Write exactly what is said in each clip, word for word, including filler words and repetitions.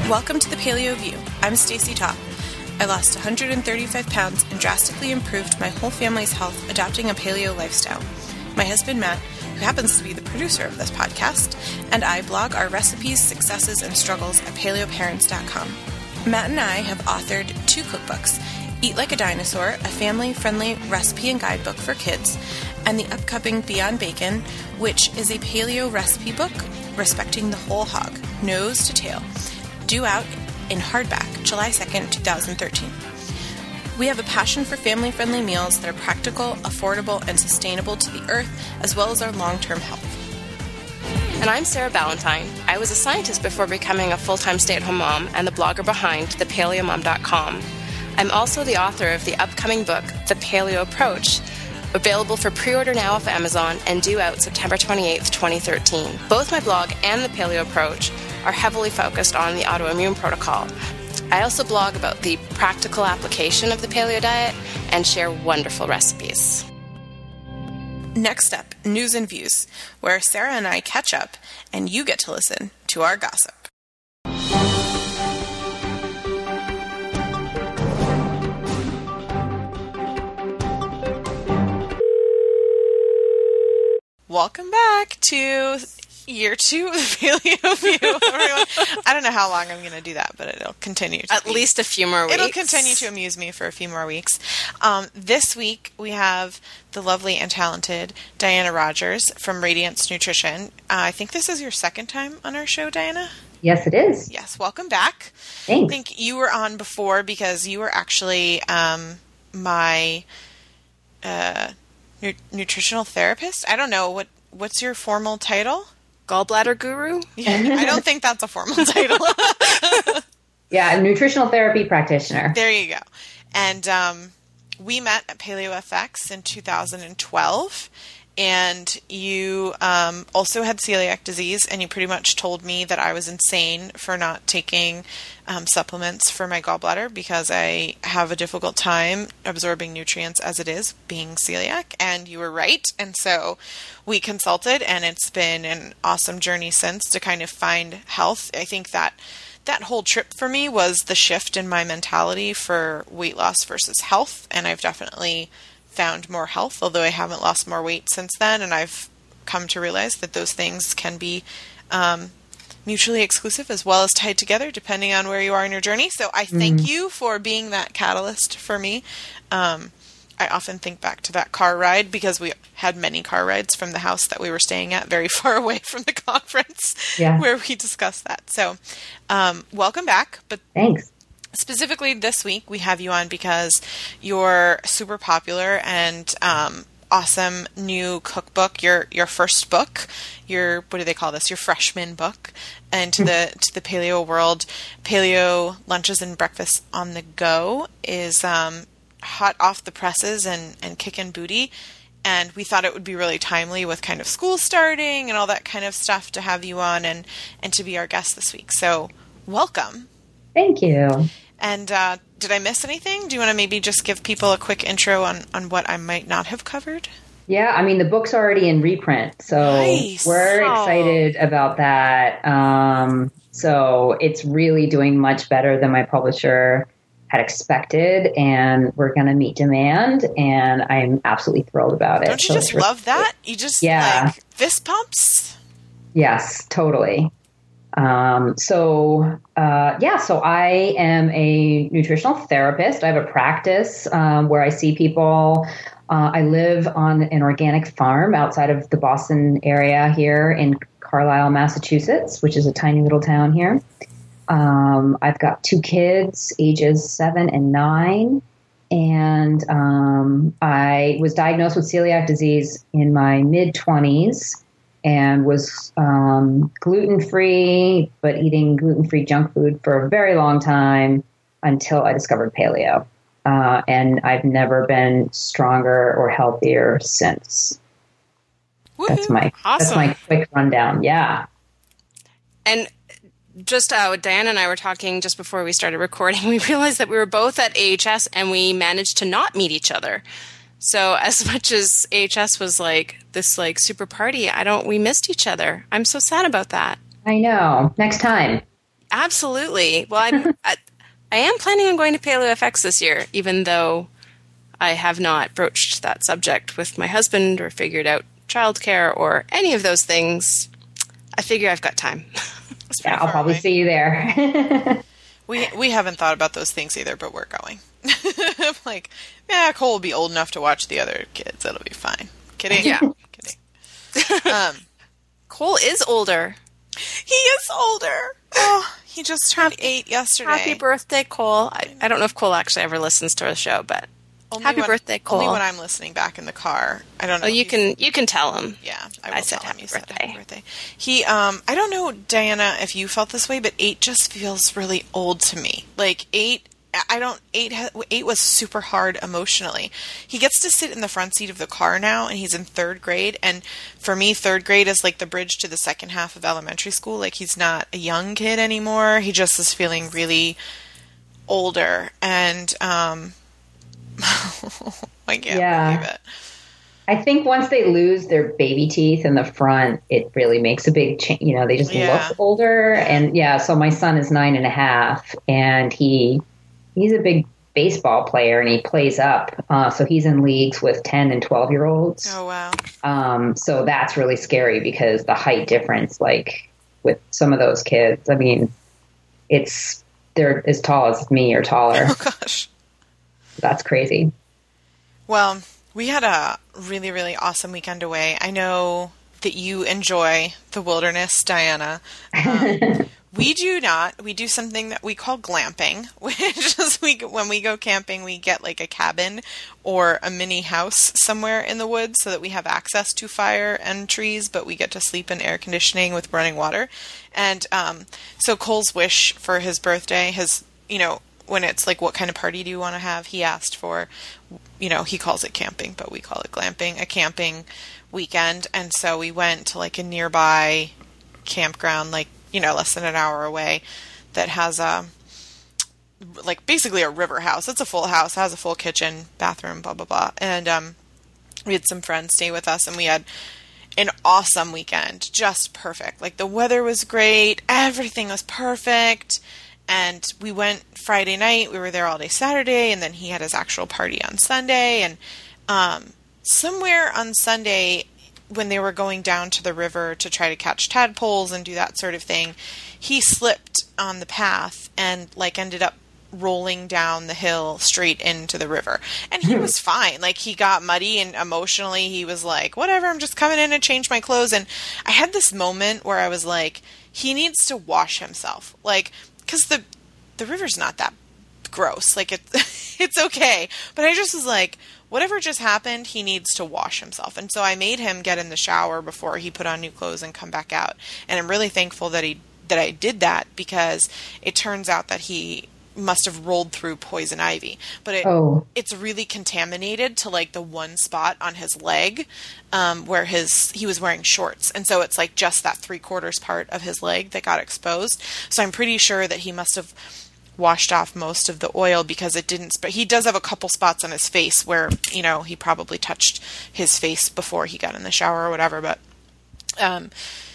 Welcome to the Paleo View. I'm Stacey Topp. I lost one hundred thirty-five pounds and drastically improved my whole family's health adopting a paleo lifestyle. My husband Matt, who happens to be the producer of this podcast, and I blog our recipes, successes, and struggles at paleo parents dot com. Matt and I have authored two cookbooks, Eat Like a Dinosaur, a family-friendly recipe and guidebook for kids, and the upcoming Beyond Bacon, which is a paleo recipe book respecting the whole hog, nose to tail, due out in hardback July second, twenty thirteen. We have a passion for family-friendly meals that are practical, affordable, and sustainable to the earth, as well as our long-term health. And I'm Sarah Ballantyne. I was a scientist before becoming a full-time stay-at-home mom and the blogger behind the paleo mom dot com. I'm also the author of the upcoming book, The Paleo Approach, available for pre-order now off Amazon and due out September twenty-eighth, twenty thirteen. Both my blog and The Paleo Approach are heavily focused on the autoimmune protocol. I also blog about the practical application of the paleo diet and share wonderful recipes. Next up, News and Views, where Sarah and I catch up and you get to listen to our gossip. Welcome back to year two of the Paleo View. I don't know how long I'm going to do that, but it'll continue. To At be, least a few more weeks. It'll continue to amuse me for a few more weeks. Um, this week, we have the lovely and talented Diana Rogers from Radiance Nutrition. Uh, I think this is your second time on our show, Diana? Yes, it is. Yes, welcome back. Thanks. I think you were on before because you were actually um, my uh, nu- nutritional therapist. I don't know, what what's your formal title? Gallbladder guru? Yeah, I don't think that's a formal title. Yeah, a nutritional therapy practitioner. There you go. And um, we met at PaleoFX in two thousand twelve, and you um, also had celiac disease, and you pretty much told me that I was insane for not taking um, supplements for my gallbladder because I have a difficult time absorbing nutrients as it is, being celiac, and you were right. And so we consulted, and it's been an awesome journey since to kind of find health. I think that that whole trip for me was the shift in my mentality for weight loss versus health, and I've definitely found more health, although I haven't lost more weight since then, and I've come to realize that those things can be um, mutually exclusive as well as tied together depending on where you are in your journey. So I thank mm-hmm. you for being that catalyst for me. Um, I often think back to that car ride because we had many car rides from the house that we were staying at very far away from the conference yeah. where we discussed that. So um, welcome back. But thanks. Specifically this week, we have you on because you're super popular and um, awesome new cookbook. Your your first book, your what do they call this? Your freshman book, into the to the paleo world. Paleo Lunches and Breakfasts on the Go is um, hot off the presses and and kicking booty. And we thought it would be really timely with kind of school starting and all that kind of stuff to have you on and and to be our guest this week. So welcome. Thank you. And uh, did I miss anything? Do you want to maybe just give people a quick intro on, on what I might not have covered? Yeah, I mean, the book's already in reprint, so nice. We're oh. excited about that. Um, so it's really doing much better than my publisher had expected, and we're going to meet demand, and I'm absolutely thrilled about it. Don't you so just really love that? You just, yeah. like, fist pumps? Yes, totally. Um, so, uh, yeah, so I am a nutritional therapist. I have a practice, um, where I see people. Uh, I live on an organic farm outside of the Boston area here in Carlisle, Massachusetts, which is a tiny little town here. Um, I've got two kids, ages seven and nine. And, um, I was diagnosed with celiac disease in my mid twenties. And was um, gluten-free, but eating gluten-free junk food for a very long time until I discovered paleo. Uh, and I've never been stronger or healthier since. Woo-hoo. That's my awesome. That's my quick rundown. Yeah. And just uh, Diana and I were talking just before we started recording. We realized that we were both at A H S and we managed to not meet each other. So as much as A H S was like this like super party, I don't, we missed each other. I'm so sad about that. I know. Next time. Absolutely. Well, I'm, I, I am planning on going to Paleo F X this year, even though I have not broached that subject with my husband or figured out childcare or any of those things. I figure I've got time. Yeah, I'll probably away. see you there. we we haven't thought about those things either, but we're going. Like, yeah, Cole will be old enough to watch the other kids. It'll be fine. Kidding? Yeah. Kidding. Um, Cole is older. He is older. Oh, he just turned happy, eight yesterday. Happy birthday, Cole. I, I don't know if Cole actually ever listens to the show, but only happy when, birthday, Cole. Only when I'm listening back in the car. I don't know. Oh, you can you can tell him. Yeah, I will I said tell him happy you birthday. said happy birthday. He, um, I don't know, Diana, if you felt this way, but eight just feels really old to me. Like eight. I don't, eight, eight was super hard emotionally. He gets to sit in the front seat of the car now, and he's in third grade. And for me, third grade is like the bridge to the second half of elementary school. Like, he's not a young kid anymore. He just is feeling really older. And, um, I can't yeah. believe it. I think once they lose their baby teeth in the front, it really makes a big change. You know, they just yeah. look older. And yeah, so my son is nine and a half, and he, he's a big baseball player, and he plays up. Uh, so he's in leagues with ten and twelve year olds. Oh, wow. Um, so that's really scary because the height difference, like with some of those kids, I mean, it's, they're as tall as me or taller. Oh, gosh. That's crazy. Well, we had a really, really awesome weekend away. I know that you enjoy the wilderness, Diana. Um, we do not. We do something that we call glamping, which is we, when we go camping, we get like a cabin or a mini house somewhere in the woods so that we have access to fire and trees, but we get to sleep in air conditioning with running water. And um, so Cole's wish for his birthday, his, you know, when it's like, what kind of party do you want to have? He asked for, you know, he calls it camping, but we call it glamping, a camping weekend. And so we went to like a nearby campground, like, you know, less than an hour away, that has a, like basically a river house. It's a full house, has a full kitchen, bathroom, blah, blah, blah. And um, we had some friends stay with us, and we had an awesome weekend, just perfect. Like, the weather was great. Everything was perfect. And we went Friday night. We were there all day Saturday, and then he had his actual party on Sunday. And um, somewhere on Sunday, when they were going down to the river to try to catch tadpoles and do that sort of thing, he slipped on the path and like ended up rolling down the hill straight into the river. And he was fine. Like, he got muddy, and emotionally he was like, whatever, I'm just coming in to change my clothes. And I had this moment where I was like, he needs to wash himself. Like, because the the river's not that gross. Like, it's, it's okay. But I just was like, whatever just happened, he needs to wash himself. And so I made him get in the shower before he put on new clothes and come back out. And I'm really thankful that he that I did that, because it turns out that he must have rolled through poison ivy. But it, oh. it's really contaminated to like the one spot on his leg um, where his he was wearing shorts. And so it's like just that three quarters part of his leg that got exposed. So I'm pretty sure that he must have washed off most of the oil, because it didn't, but he does have a couple spots on his face where, you know, he probably touched his face before he got in the shower or whatever. But um,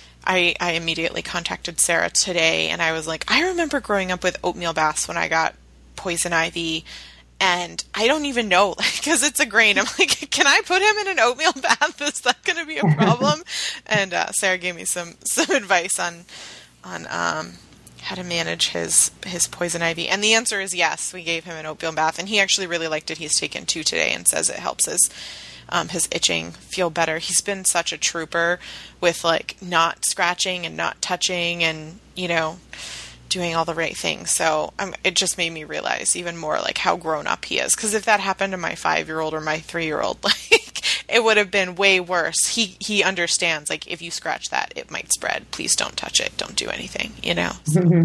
I, I immediately contacted Sarah today, and I was like, I remember growing up with oatmeal baths when I got poison ivy, and I don't even know, because it's a grain. I'm like, can I put him in an oatmeal bath? Is that going to be a problem? And uh, Sarah gave me some, some advice on on um, how to manage his his poison ivy, and the answer is yes. We gave him an oatmeal bath, and he actually really liked it. He's taken two today and says it helps his um, his itching feel better. He's been such a trooper with like not scratching and not touching, and you know, doing all the right things. So um, it just made me realize even more like how grown up he is. Because if that happened to my five-year-old or my three-year-old, like it would have been way worse. He he understands, like, if you scratch that, it might spread. Please don't touch it. Don't do anything, you know? So.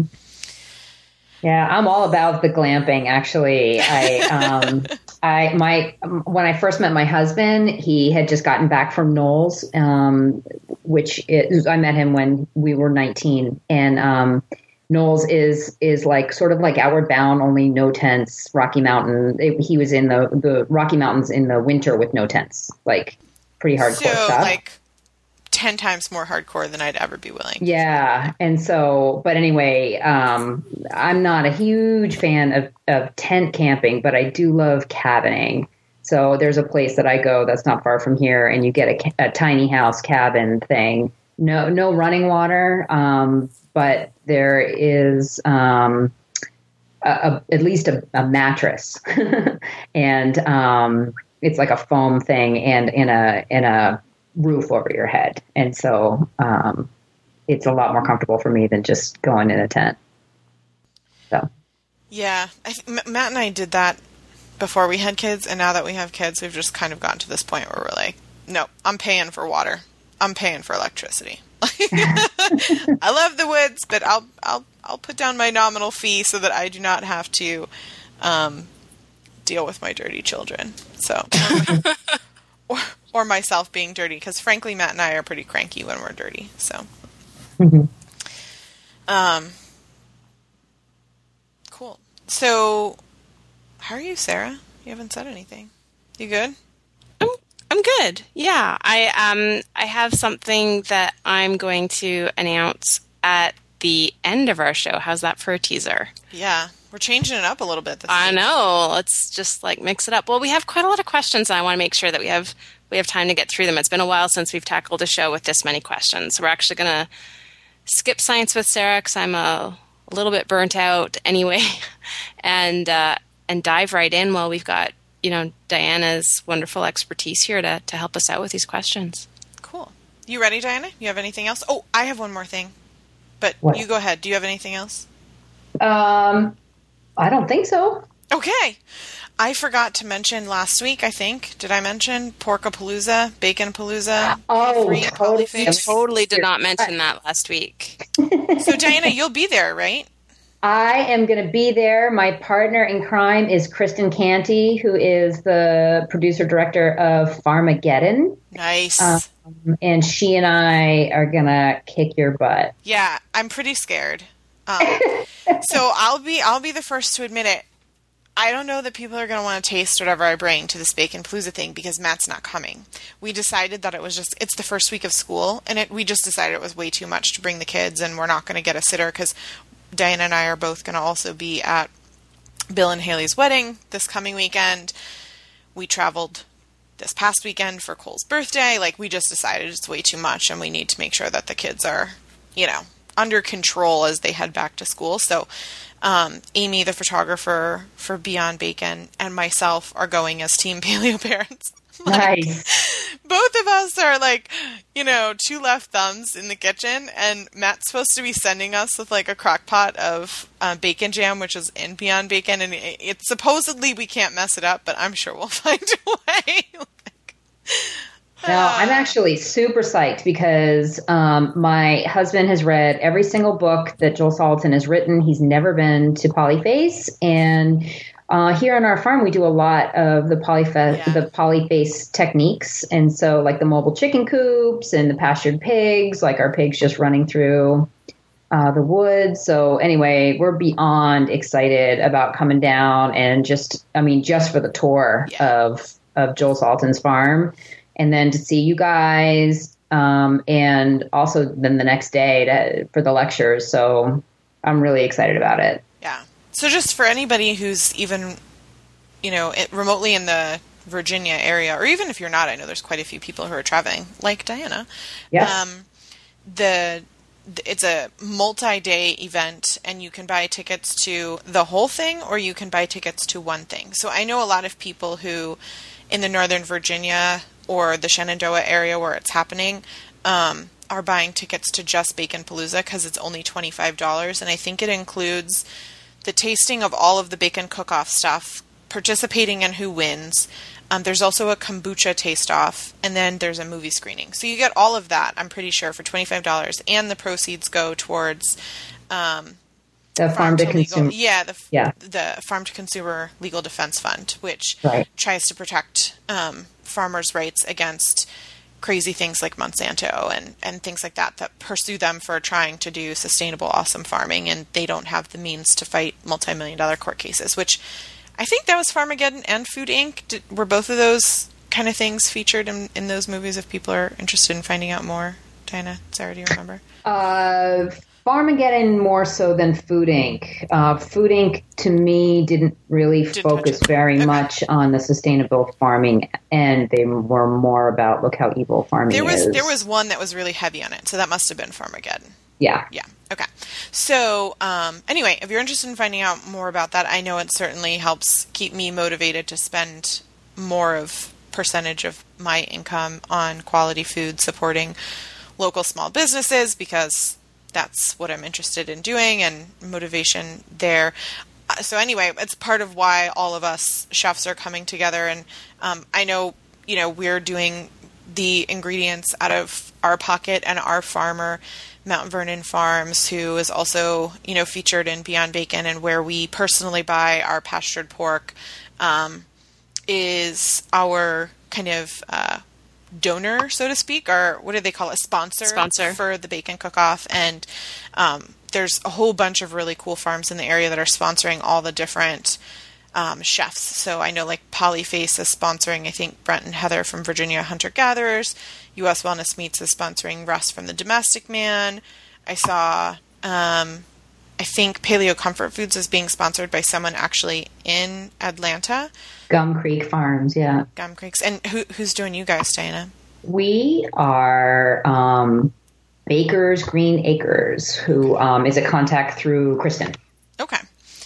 Yeah, I'm all about the glamping, actually. I, um, I, my, when I first met my husband, he had just gotten back from Knowles, um, which is, I met him when we were nineteen, and, um, Knowles is, is like sort of like Outward Bound, only no tents, Rocky Mountain. It, he was in the, the Rocky Mountains in the winter with no tents, like pretty hardcore so, stuff. like ten times more hardcore than I'd ever be willing. Yeah. And so, but anyway, um, I'm not a huge fan of, of tent camping, but I do love cabining. So there's a place that I go that's not far from here, and you get a, a tiny house cabin thing. No, no running water, um, but there is um, a, a, at least a, a mattress, and um, it's like a foam thing, and in a in a roof over your head, and so um, it's a lot more comfortable for me than just going in a tent. So, yeah, I th- Matt and I did that before we had kids, and now that we have kids, we've just kind of gotten to this point where we're like, no, I'm paying for water. I'm paying for electricity. I love the woods, but I'll I'll I'll put down my nominal fee so that I do not have to um, deal with my dirty children. So, or or myself being dirty, because frankly, Matt and I are pretty cranky when we're dirty. So, mm-hmm. um, cool. So, how are you, Sarah? You haven't said anything. You good? I'm I'm good. Yeah, I um I have something that I'm going to announce at the end of our show. How's that for a teaser? Yeah, we're changing it up a little bit this I week. know. Let's just like mix it up. Well, we have quite a lot of questions, and I want to make sure that we have we have time to get through them. It's been a while since we've tackled a show with this many questions. So we're actually going to skip science with Sarah because I'm a, a little bit burnt out anyway, and uh, and dive right in while we've got, you know, Diana's wonderful expertise here to, to help us out with these questions. Cool. You ready, Diana? You have anything else? Oh, I have one more thing. But What? you go ahead. Do you have anything else? um, I don't think so. Okay. I forgot to mention last week, I think. Did I mention Porkapalooza, Baconpalooza? Oh, free totally. Polyface? Totally did not mention that last week. So, Diana, you'll be there, right? I am going to be there. My partner in crime is Kristen Canty, who is the producer director of Farmageddon. Nice. Um, and she and I are going to kick your butt. Yeah, I'm pretty scared. Um, so I'll be I'll be the first to admit it. I don't know that people are going to want to taste whatever I bring to this Baconpalooza thing because Matt's not coming. We decided that it was just, it's the first week of school, and it, we just decided it was way too much to bring the kids, and we're not going to get a sitter because Diana and I are both going to also be at Bill and Haley's wedding this coming weekend. We traveled this past weekend for Cole's birthday. Like, we just decided it's way too much, and we need to make sure that the kids are, you know, under control as they head back to school. So, um, Amy, the photographer for Beyond Bacon, and myself are going as team paleo parents. Like, Nice. both of us are like, you know, two left thumbs in the kitchen, and Matt's supposed to be sending us with like a crock pot of uh, bacon jam, which is in Beyond Bacon, and it, it's supposedly we can't mess it up, but I'm sure we'll find a way. Like, No, I'm actually super psyched because um, my husband has read every single book that Joel Salatin has written. He's never been to Polyface, and uh, here on our farm we do a lot of the polyfa- Yeah. the Polyface techniques, and so like the mobile chicken coops and the pastured pigs, like our pigs just running through uh, the woods. So anyway, we're beyond excited about coming down and just, I mean, just for the tour Yeah. of of Joel Salatin's farm. And then to see you guys, um, and also then the next day to, for the lectures. So I'm really excited about it. yeah. So just for anybody who's even, you know, it, remotely in the Virginia area, or even if you're not, I know there's quite a few people who are traveling, like Diana. Yes. Um, the it's a multi-day event, and you can buy tickets to the whole thing, or you can buy tickets to one thing. So I know a lot of people who, in the Northern Virginia or the Shenandoah area where it's happening, um, are buying tickets to just Baconpalooza because it's only twenty-five dollars, and I think it includes the tasting of all of the bacon cook-off stuff, participating in Who Wins. Um, there's also a kombucha taste-off, and then there's a movie screening. So you get all of that, I'm pretty sure, for twenty-five dollars, and the proceeds go towards um, the farm, to, legal, consumer. yeah, the Yeah. the Farm to Consumer Legal Defense Fund, which Right. tries to protect um, farmers' rights against crazy things like Monsanto and, and things like that that pursue them for trying to do sustainable, awesome farming, and they don't have the means to fight multi-million dollar court cases, which I think that was Farmageddon and Food Incorporated. Did, were both of those kind of things featured in, in those movies if people are interested in finding out more? Diana? Sarah, do you remember? Uh, Farmageddon more so than Food Incorporated. Uh, Food Incorporated to me didn't really didn't focus very okay. much on the sustainable farming, and they were more about look how evil farming there was, is. There was one that was really heavy on it, so that must have been Farmageddon. Yeah. Yeah. Okay. So, um, anyway, if you're interested in finding out more about that, I know it certainly helps keep me motivated to spend more of percentage of my income on quality food, supporting local small businesses, because that's what I'm interested in doing, and motivation there. So anyway, it's part of why all of us chefs are coming together. And um, I know, you know, we're doing the ingredients out of our pocket, and our farmer, Mount Vernon Farms, who is also, you know, featured in Beyond Bacon, and where we personally buy our pastured pork, um, is our kind of uh, donor, so to speak, or what do they call it? Sponsor, Sponsor. for the Bacon Cook-Off. And um, there's a whole bunch of really cool farms in the area that are sponsoring all the different um, chefs. So I know like Polyface is sponsoring, I think, Brent and Heather from Virginia Hunter Gatherers. U S Wellness Meats is sponsoring Russ from the Domestic Man. I saw, um, I think Paleo Comfort Foods is being sponsored by someone actually in Atlanta. Gum Creek Farms, yeah. Gum Creeks. And who, who's doing you guys, Diana? We are um, Baker's Green Acres, who um, is a contact through Kristen. Okay.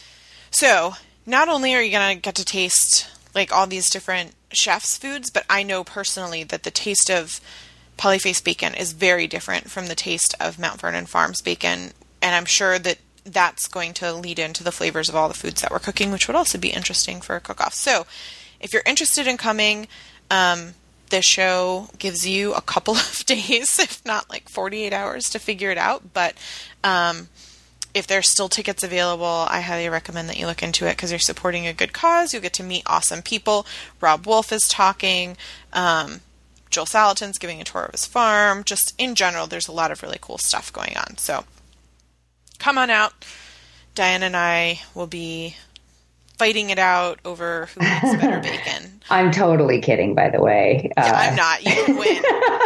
So not only are you going to get to taste like all these different chefs' foods, but I know personally that the taste of Polyface bacon is very different from the taste of Mount Vernon Farms bacon. And I'm sure that that's going to lead into the flavors of all the foods that we're cooking, which would also be interesting for a cook-off. So if you're interested in coming, um, the show gives you a couple of days, if not like forty-eight hours, to figure it out. But um, if there's still tickets available, I highly recommend that you look into it, because you're supporting a good cause. You'll get to meet awesome people. Rob Wolf is talking. Um, Joel Salatin's giving a tour of his farm. Just in general, there's a lot of really cool stuff going on. So come on out. Diane and I will be fighting it out over who eats better bacon. I'm totally kidding, by the way. Yeah, uh, I'm not. You can win.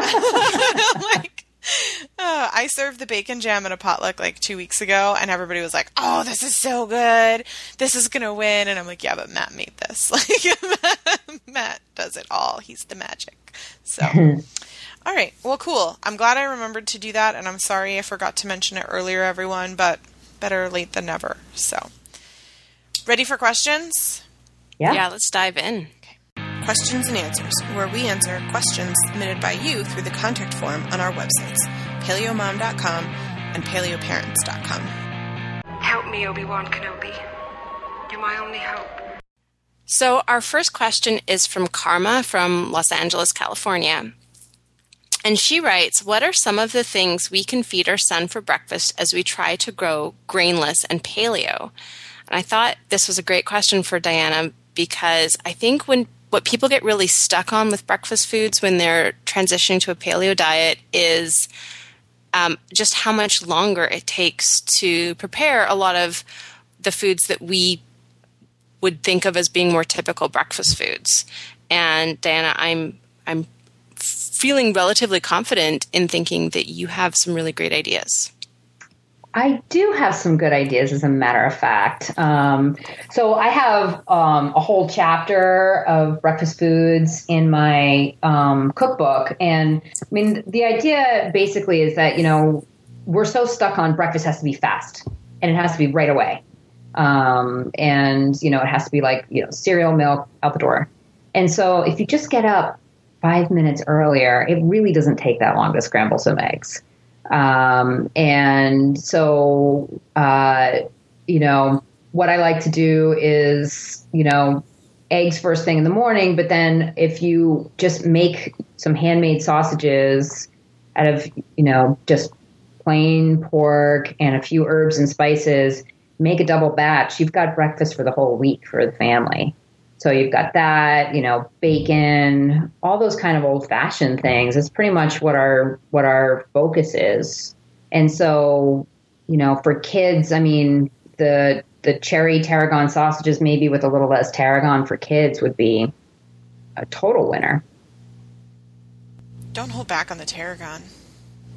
like, uh, I served the bacon jam at a potluck like two weeks ago, and everybody was like, "Oh, this is so good. This is gonna win." And I'm like, "Yeah, but Matt made this. Like, Matt does it all. He's the magic." So. All right. Well, cool. I'm glad I remembered to do that, and I'm sorry I forgot to mention it earlier, everyone, but better late than never. So, ready for questions? Yeah. Yeah, let's dive in. Okay. Questions and Answers, where we answer questions submitted by you through the contact form on our websites, paleo mom dot com and paleo parents dot com. Help me, Obi-Wan Kenobi. You're my only hope. So, our first question is from Karma from Los Angeles, California. And she writes, what are some of the things we can feed our son for breakfast as we try to grow grainless and paleo? And I thought this was a great question for Diana, because I think when what people get really stuck on with breakfast foods when they're transitioning to a paleo diet is um, just how much longer it takes to prepare a lot of the foods that we would think of as being more typical breakfast foods. And Diana, I'm I'm feeling relatively confident in thinking that you have some really great ideas. I do have some good ideas, as a matter of fact. Um, so I have um, a whole chapter of breakfast foods in my um, cookbook. And I mean, the idea basically is that, you know, we're so stuck on breakfast has to be fast, and it has to be right away. Um, and, you know, it has to be like, you know, cereal, milk, out the door. And so if you just get up five minutes earlier, it really doesn't take that long to scramble some eggs. Um, and so, uh, you know, what I like to do is, you know, eggs first thing in the morning, but then if you just make some handmade sausages out of, you know, just plain pork and a few herbs and spices, make a double batch, you've got breakfast for the whole week for the family. So you've got that, you know, bacon, all those kind of old-fashioned things. It's pretty much what our what our focus is. And so, you know, for kids, I mean, the the cherry tarragon sausages, maybe with a little less tarragon for kids, would be a total winner. Don't hold back on the tarragon.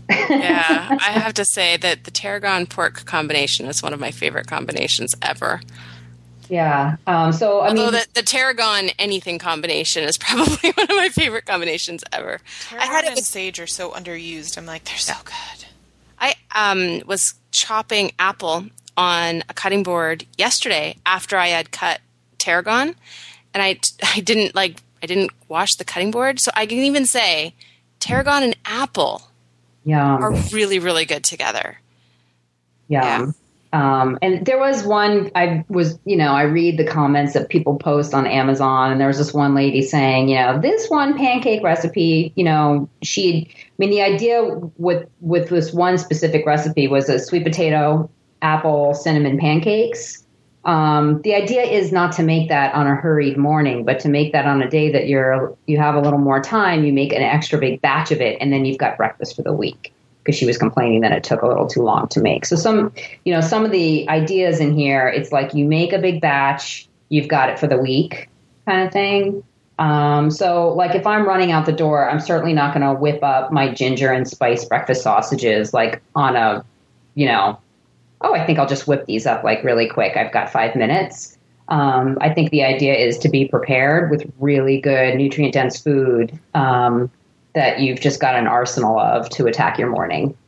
Yeah, I have to say that the tarragon pork combination is one of my favorite combinations ever. Yeah. Um, so, I Although mean, the, the tarragon anything combination is probably one of my favorite combinations ever. Tarragon I had it and with, sage are so underused. I'm like, they're so good. I um, was chopping apple on a cutting board yesterday after I had cut tarragon, and I I didn't like I didn't wash the cutting board, so I can even say tarragon and apple yum. are really really good together. Yum. Yeah. Um, and there was one, I was, you know, I read the comments that people post on Amazon, and there was this one lady saying, you know, this one pancake recipe, you know, she, I mean, the idea with, with this one specific recipe was a sweet potato, apple, cinnamon pancakes. Um, the idea is not to make that on a hurried morning, but to make that on a day that you're, you have a little more time, you make an extra big batch of it, and then you've got breakfast for the week. Because she was complaining that it took a little too long to make. So some, you know, some of the ideas in here, it's like you make a big batch, you've got it for the week kind of thing. Um, so like if I'm running out the door, I'm certainly not going to whip up my ginger and spice breakfast sausages like on a, you know, oh, I think I'll just whip these up like really quick. I've got five minutes. Um, I think the idea is to be prepared with really good nutrient dense food, um, that you've just got an arsenal of to attack your morning.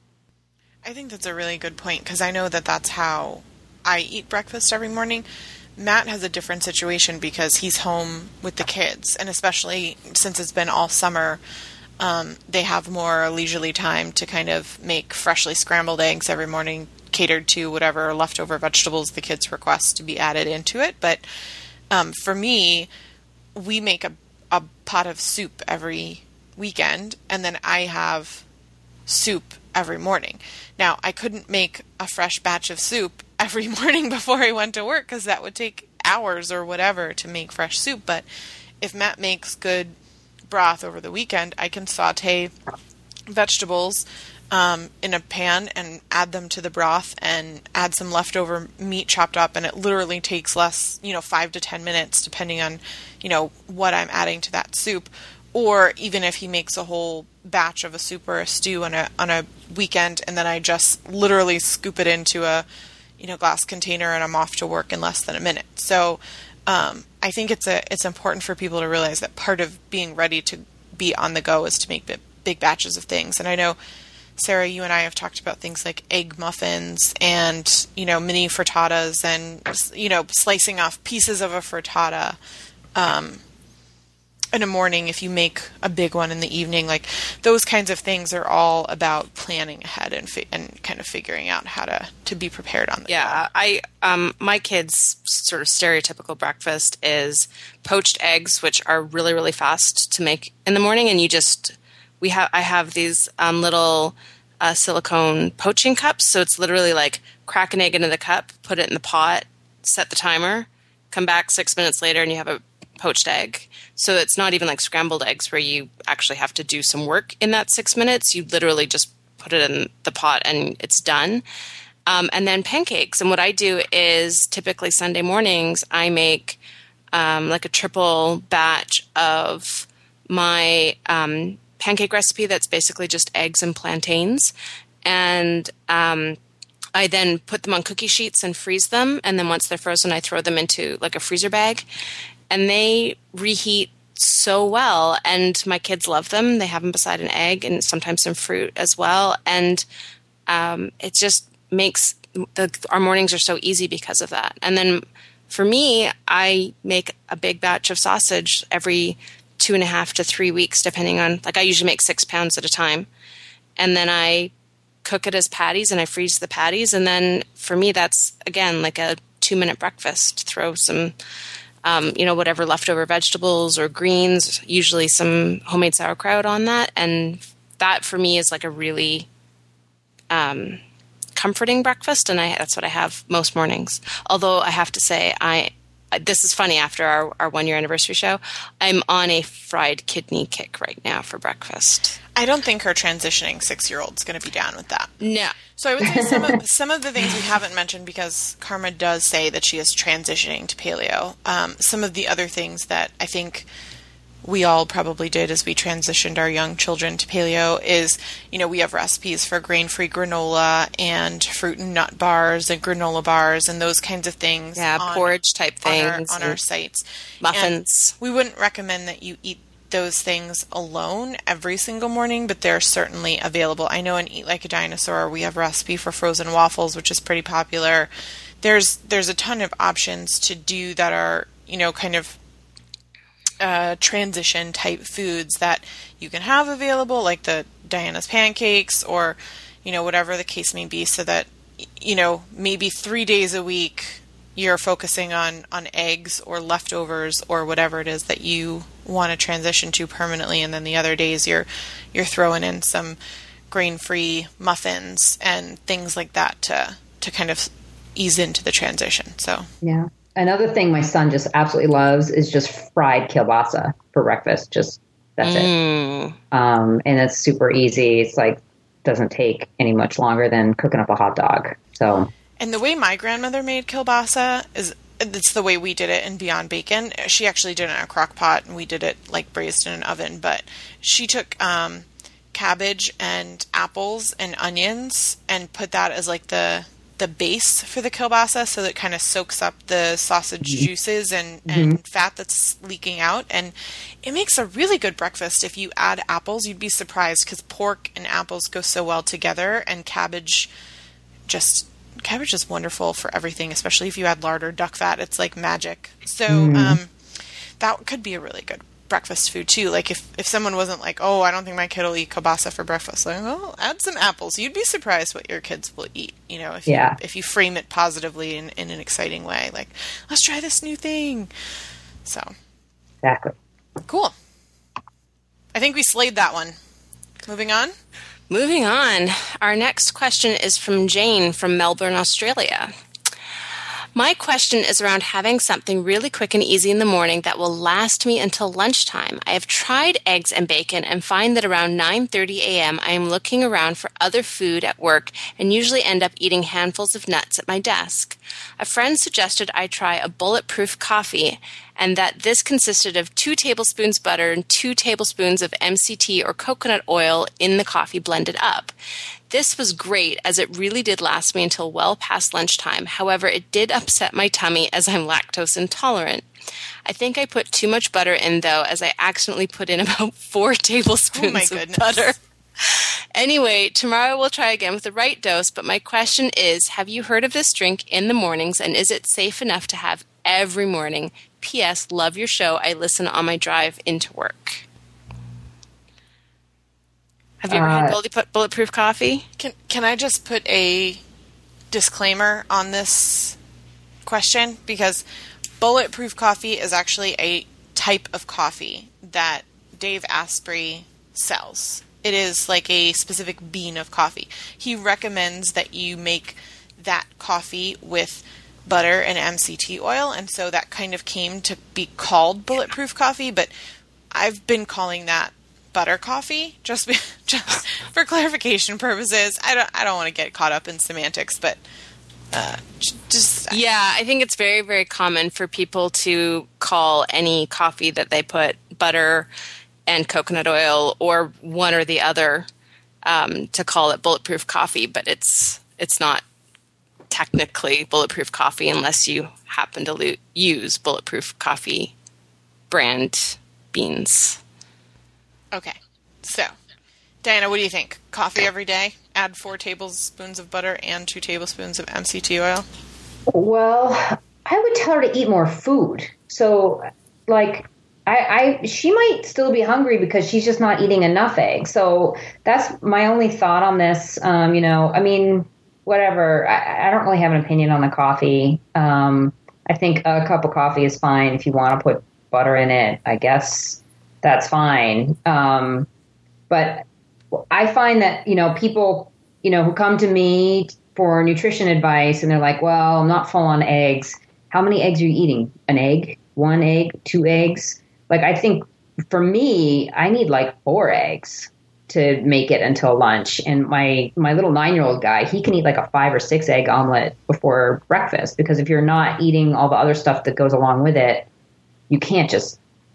I think that's a really good point because I know that that's how I eat breakfast every morning. Matt has a different situation because he's home with the kids, and especially since it's been all summer, um, they have more leisurely time to kind of make freshly scrambled eggs every morning, catered to whatever leftover vegetables the kids request to be added into it. But um, for me, we make a, a pot of soup every weekend, and then I have soup every morning. Now, I couldn't make a fresh batch of soup every morning before I went to work because that would take hours or whatever to make fresh soup. But if Matt makes good broth over the weekend, I can saute vegetables um, in a pan and add them to the broth and add some leftover meat chopped up, and it literally takes less, you know, five to ten minutes depending on, you know, what I'm adding to that soup. Or even if he makes a whole batch of a soup or a stew on a on a weekend, and then I just literally scoop it into a, you know, glass container, and I'm off to work in less than a minute. So um, I think it's a it's important for people to realize that part of being ready to be on the go is to make big, big batches of things. And I know, Sarah, you and I have talked about things like egg muffins and, you know, mini frittatas and, you know, slicing off pieces of a frittata Um, in the morning if you make a big one in the evening. Like those kinds of things are all about planning ahead and fi- and kind of figuring out how to, to be prepared on the Yeah, go. I um my kids' sort of stereotypical breakfast is poached eggs, which are really really fast to make in the morning, and you just we have I have these um, little uh, silicone poaching cups, so it's literally like crack an egg into the cup, put it in the pot, set the timer, come back six minutes later, and you have a poached egg. So it's not even like scrambled eggs where you actually have to do some work in that six minutes. You literally just put it in the pot and it's done. Um, and then pancakes. And what I do is typically Sunday mornings, I make um, like a triple batch of my um, pancake recipe that's basically just eggs and plantains. And um, I then put them on cookie sheets and freeze them. And then once they're frozen, I throw them into like a freezer bag. And they reheat so well, and my kids love them. They have them beside an egg and sometimes some fruit as well. And um, it just makes the, our mornings are so easy because of that. And then for me, I make a big batch of sausage every two and a half to three weeks, depending on, like I usually make six pounds at a time. And then I cook it as patties and I freeze the patties. And then for me, that's, again, like a two minute breakfast. Throw some Um, you know, whatever leftover vegetables or greens, usually some homemade sauerkraut on that. And that for me is like a really um, comforting breakfast. And I, that's what I have most mornings. Although I have to say, I this is funny, after our, our one year anniversary show, I'm on a fried kidney kick right now for breakfast. I don't think her transitioning six-year-old is going to be down with that. No. So I would say some of, some of the things we haven't mentioned, because Karma does say that she is transitioning to paleo. Um, some of the other things that I think we all probably did as we transitioned our young children to paleo is, you know, we have recipes for grain-free granola and fruit and nut bars and granola bars and those kinds of things. Yeah, on, porridge type things. On our, on our sites. Muffins. And we wouldn't recommend that you eat those things alone every single morning, but they're certainly available. I know in Eat Like a Dinosaur, we have a recipe for frozen waffles, which is pretty popular. There's there's a ton of options to do that are, you know, kind of uh, transition type foods that you can have available, like the Diana's pancakes or, you know, whatever the case may be, so that, you know, maybe three days a week you're focusing on, on eggs or leftovers or whatever it is that you want to transition to permanently, and then the other days you're you're throwing in some grain-free muffins and things like that to to kind of ease into the transition. So yeah. Another thing my son just absolutely loves is just fried kielbasa for breakfast. Just that's Mm. it. Um, and it's super easy. It's like doesn't take any much longer than cooking up a hot dog. So. And the way my grandmother made kielbasa is it's the way we did it in Beyond Bacon. She actually did it in a crock pot, and we did it like braised in an oven. But she took um, cabbage and apples and onions and put that as like the the base for the kielbasa, so that it kind of soaks up the sausage Mm-hmm. juices and, and mm-hmm. fat that's leaking out. And it makes a really good breakfast. If you add apples, you'd be surprised, because pork and apples go so well together, and cabbage just... Cabbage is wonderful for everything, especially if you add lard or duck fat. It's like magic. So mm. um, that could be a really good breakfast food too. Like if, if someone wasn't like, oh, I don't think my kid will eat kielbasa for breakfast, like, oh, add some apples. You'd be surprised what your kids will eat. You know, if yeah. you, if you frame it positively in, in an exciting way, like, let's try this new thing. So exactly. Cool. I think we slayed that one. Moving on. Moving on, our next question is from Jane from Melbourne, Australia. My question is around having something really quick and easy in the morning that will last me until lunchtime. I have tried eggs and bacon and find that around nine thirty a.m. I am looking around for other food at work and usually end up eating handfuls of nuts at my desk. A friend suggested I try a bulletproof coffee, and that this consisted of two tablespoons butter and two tablespoons of M C T or coconut oil in the coffee blended up. This was great, as it really did last me until well past lunchtime. However, it did upset my tummy, as I'm lactose intolerant. I think I put too much butter in, though, as I accidentally put in about four tablespoons oh of butter. Anyway, tomorrow we'll try again with the right dose, but my question is, have you heard of this drink in the mornings, and is it safe enough to have every morning? P S. Love your show. I listen on my drive into work. Have you ever uh, had bullet, bulletproof coffee? Can Can I just put a disclaimer on this question? Because bulletproof coffee is actually a type of coffee that Dave Asprey sells. It is like a specific bean of coffee. He recommends that you make that coffee with butter and M C T oil, and so that kind of came to be called bulletproof coffee, but I've been calling that butter coffee just, be, just for clarification purposes. I don't I don't want to get caught up in semantics, but uh, just yeah, I think it's very, very common for people to call any coffee that they put butter and coconut oil or one or the other um, to call it bulletproof coffee, but it's it's not technically bulletproof coffee unless you happen to lo- use bulletproof coffee brand beans. Okay. So, Diana, what do you think? Coffee every day? Add four tablespoons of butter and two tablespoons of M C T oil? Well, I would tell her to eat more food. So, like, I, I she might still be hungry because she's just not eating enough eggs. So that's my only thought on this. Um, you know, I mean, whatever. I, I don't really have an opinion on the coffee. Um, I think a cup of coffee is fine if you want to put butter in it. I guess that's fine. Um, but I find that, you know, people, you know, who come to me for nutrition advice and they're like, well, I'm not full on eggs. How many eggs are you eating? An egg? One egg? Two eggs? Like, I think for me, I need like four eggs to make it until lunch. And my, my little nine-year-old guy, he can eat like a five or six egg omelet before breakfast, because if you're not eating all the other stuff that goes along with it, you can't just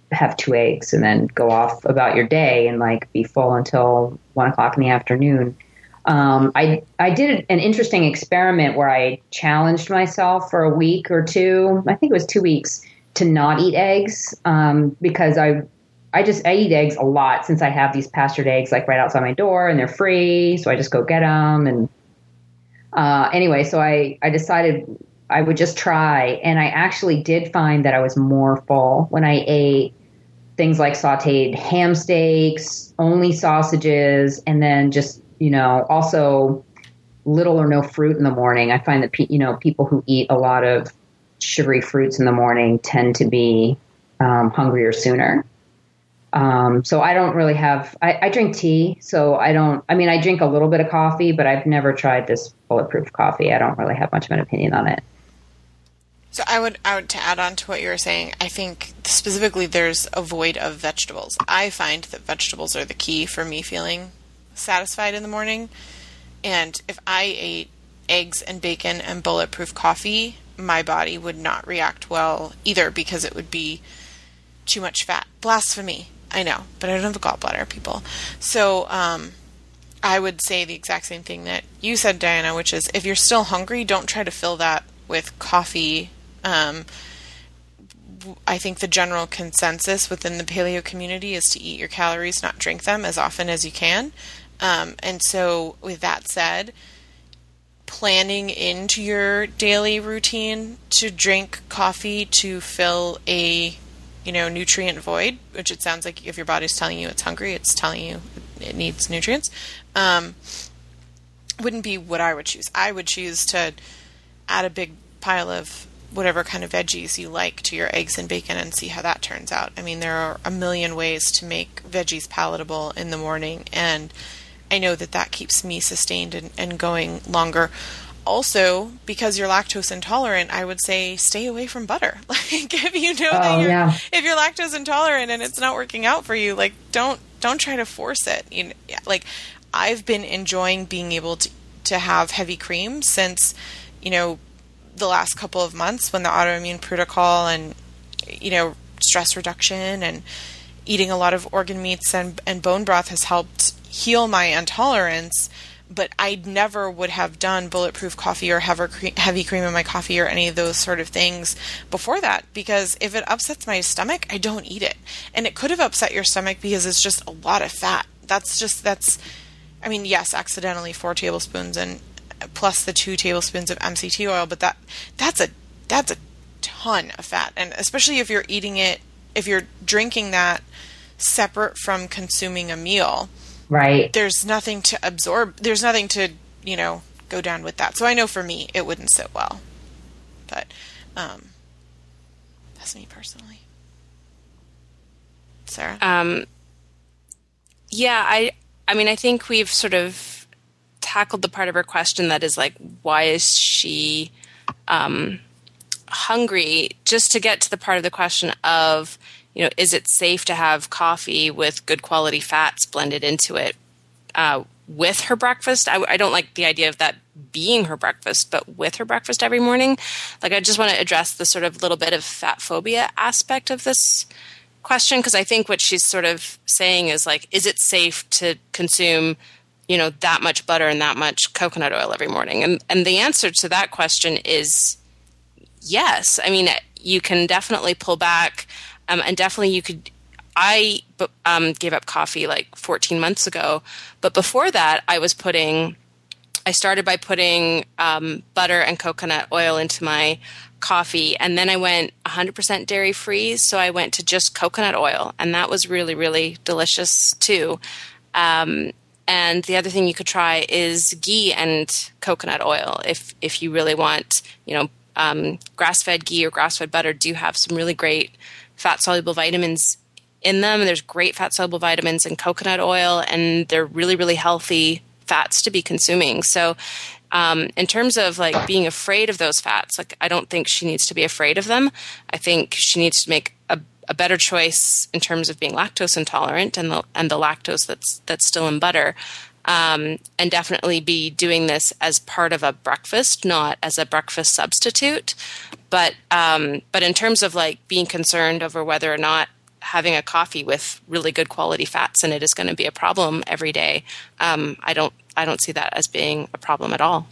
have two eggs and then go off about your day and like be full until one o'clock in the afternoon. Um, I I did an interesting experiment where I challenged myself for a week or two. I think it was two weeks to not eat eggs um, because I I just I eat eggs a lot since I have these pastured eggs like right outside my door and they're free, so I just go get them. And uh, anyway, so I I decided I would just try, and I actually did find that I was more full when I ate things like sautéed ham steaks, only sausages, and then just, you know, also little or no fruit in the morning. I find that, pe- you know, people who eat a lot of sugary fruits in the morning tend to be um, hungrier sooner. Um, so I don't really have, I, I drink tea. So I don't, I mean, I drink a little bit of coffee, but I've never tried this bulletproof coffee. I don't really have much of an opinion on it. So I would, I would, to add on to what you were saying, I think specifically there's a void of vegetables. I find that vegetables are the key for me feeling satisfied in the morning. And if I ate eggs and bacon and bulletproof coffee, my body would not react well either because it would be too much fat. Blasphemy. I know, but I don't have a gallbladder, people. So um, I would say the exact same thing that you said, Diana, which is if you're still hungry, don't try to fill that with coffee. Um, I think the general consensus within the paleo community is to eat your calories, not drink them as often as you can. Um, and so with that said, planning into your daily routine to drink coffee to fill a, you know, nutrient void, which it sounds like if your body's telling you it's hungry, it's telling you it needs nutrients, um, wouldn't be what I would choose. I would choose to add a big pile of whatever kind of veggies you like to your eggs and bacon and see how that turns out. I mean, there are a million ways to make veggies palatable in the morning, and I know that that keeps me sustained and, and going longer. Also, because you're lactose intolerant, I would say stay away from butter. Like if you know oh, that you're, yeah. if you're lactose intolerant and it's not working out for you, like don't don't try to force it. You know, like I've been enjoying being able to to have heavy cream since, you know, the last couple of months when the autoimmune protocol and, you know, stress reduction and eating a lot of organ meats and, and bone broth has helped heal my intolerance. But I never would have done bulletproof coffee or heavy cream in my coffee or any of those sort of things before that, because if it upsets my stomach, I don't eat it. And it could have upset your stomach because it's just a lot of fat. That's just, that's, I mean, yes, accidentally four tablespoons and plus the two tablespoons of M C T oil, but that that's a that's a ton of fat. And especially if you're eating it, if you're drinking that separate from consuming a meal, right? There's nothing to absorb. There's nothing to, you know, go down with that. So I know for me, it wouldn't sit well. But um, that's me personally. Sarah? Um, yeah, I I mean, I think we've sort of tackled the part of her question that is like, why is she um, hungry? Just to get to the part of the question of, you know, is it safe to have coffee with good quality fats blended into it uh, with her breakfast? I, I don't like the idea of that being her breakfast, but with her breakfast every morning. Like, I just want to address the sort of little bit of fat phobia aspect of this question, because I think what she's sort of saying is like, is it safe to consume, you know, that much butter and that much coconut oil every morning? And and the answer to that question is yes. I mean, you can definitely pull back, um, and definitely you could. I um, gave up coffee like fourteen months ago, but before that, I was putting. I started by putting um, butter and coconut oil into my coffee, and then I went one hundred percent dairy free. So I went to just coconut oil, and that was really, really delicious too. Um, And the other thing you could try is ghee and coconut oil. If if you really want, you know, um, grass-fed ghee or grass-fed butter do have some really great fat-soluble vitamins in them. There's great fat-soluble vitamins in coconut oil, and they're really, really healthy fats to be consuming. So um, in terms of like being afraid of those fats, like I don't think she needs to be afraid of them. I think she needs to make a a better choice in terms of being lactose intolerant and the and the lactose that's that's still in butter, um, and definitely be doing this as part of a breakfast, not as a breakfast substitute. But um, but in terms of like being concerned over whether or not having a coffee with really good quality fats in it is going to be a problem every day. Um, I don't I don't see that as being a problem at all.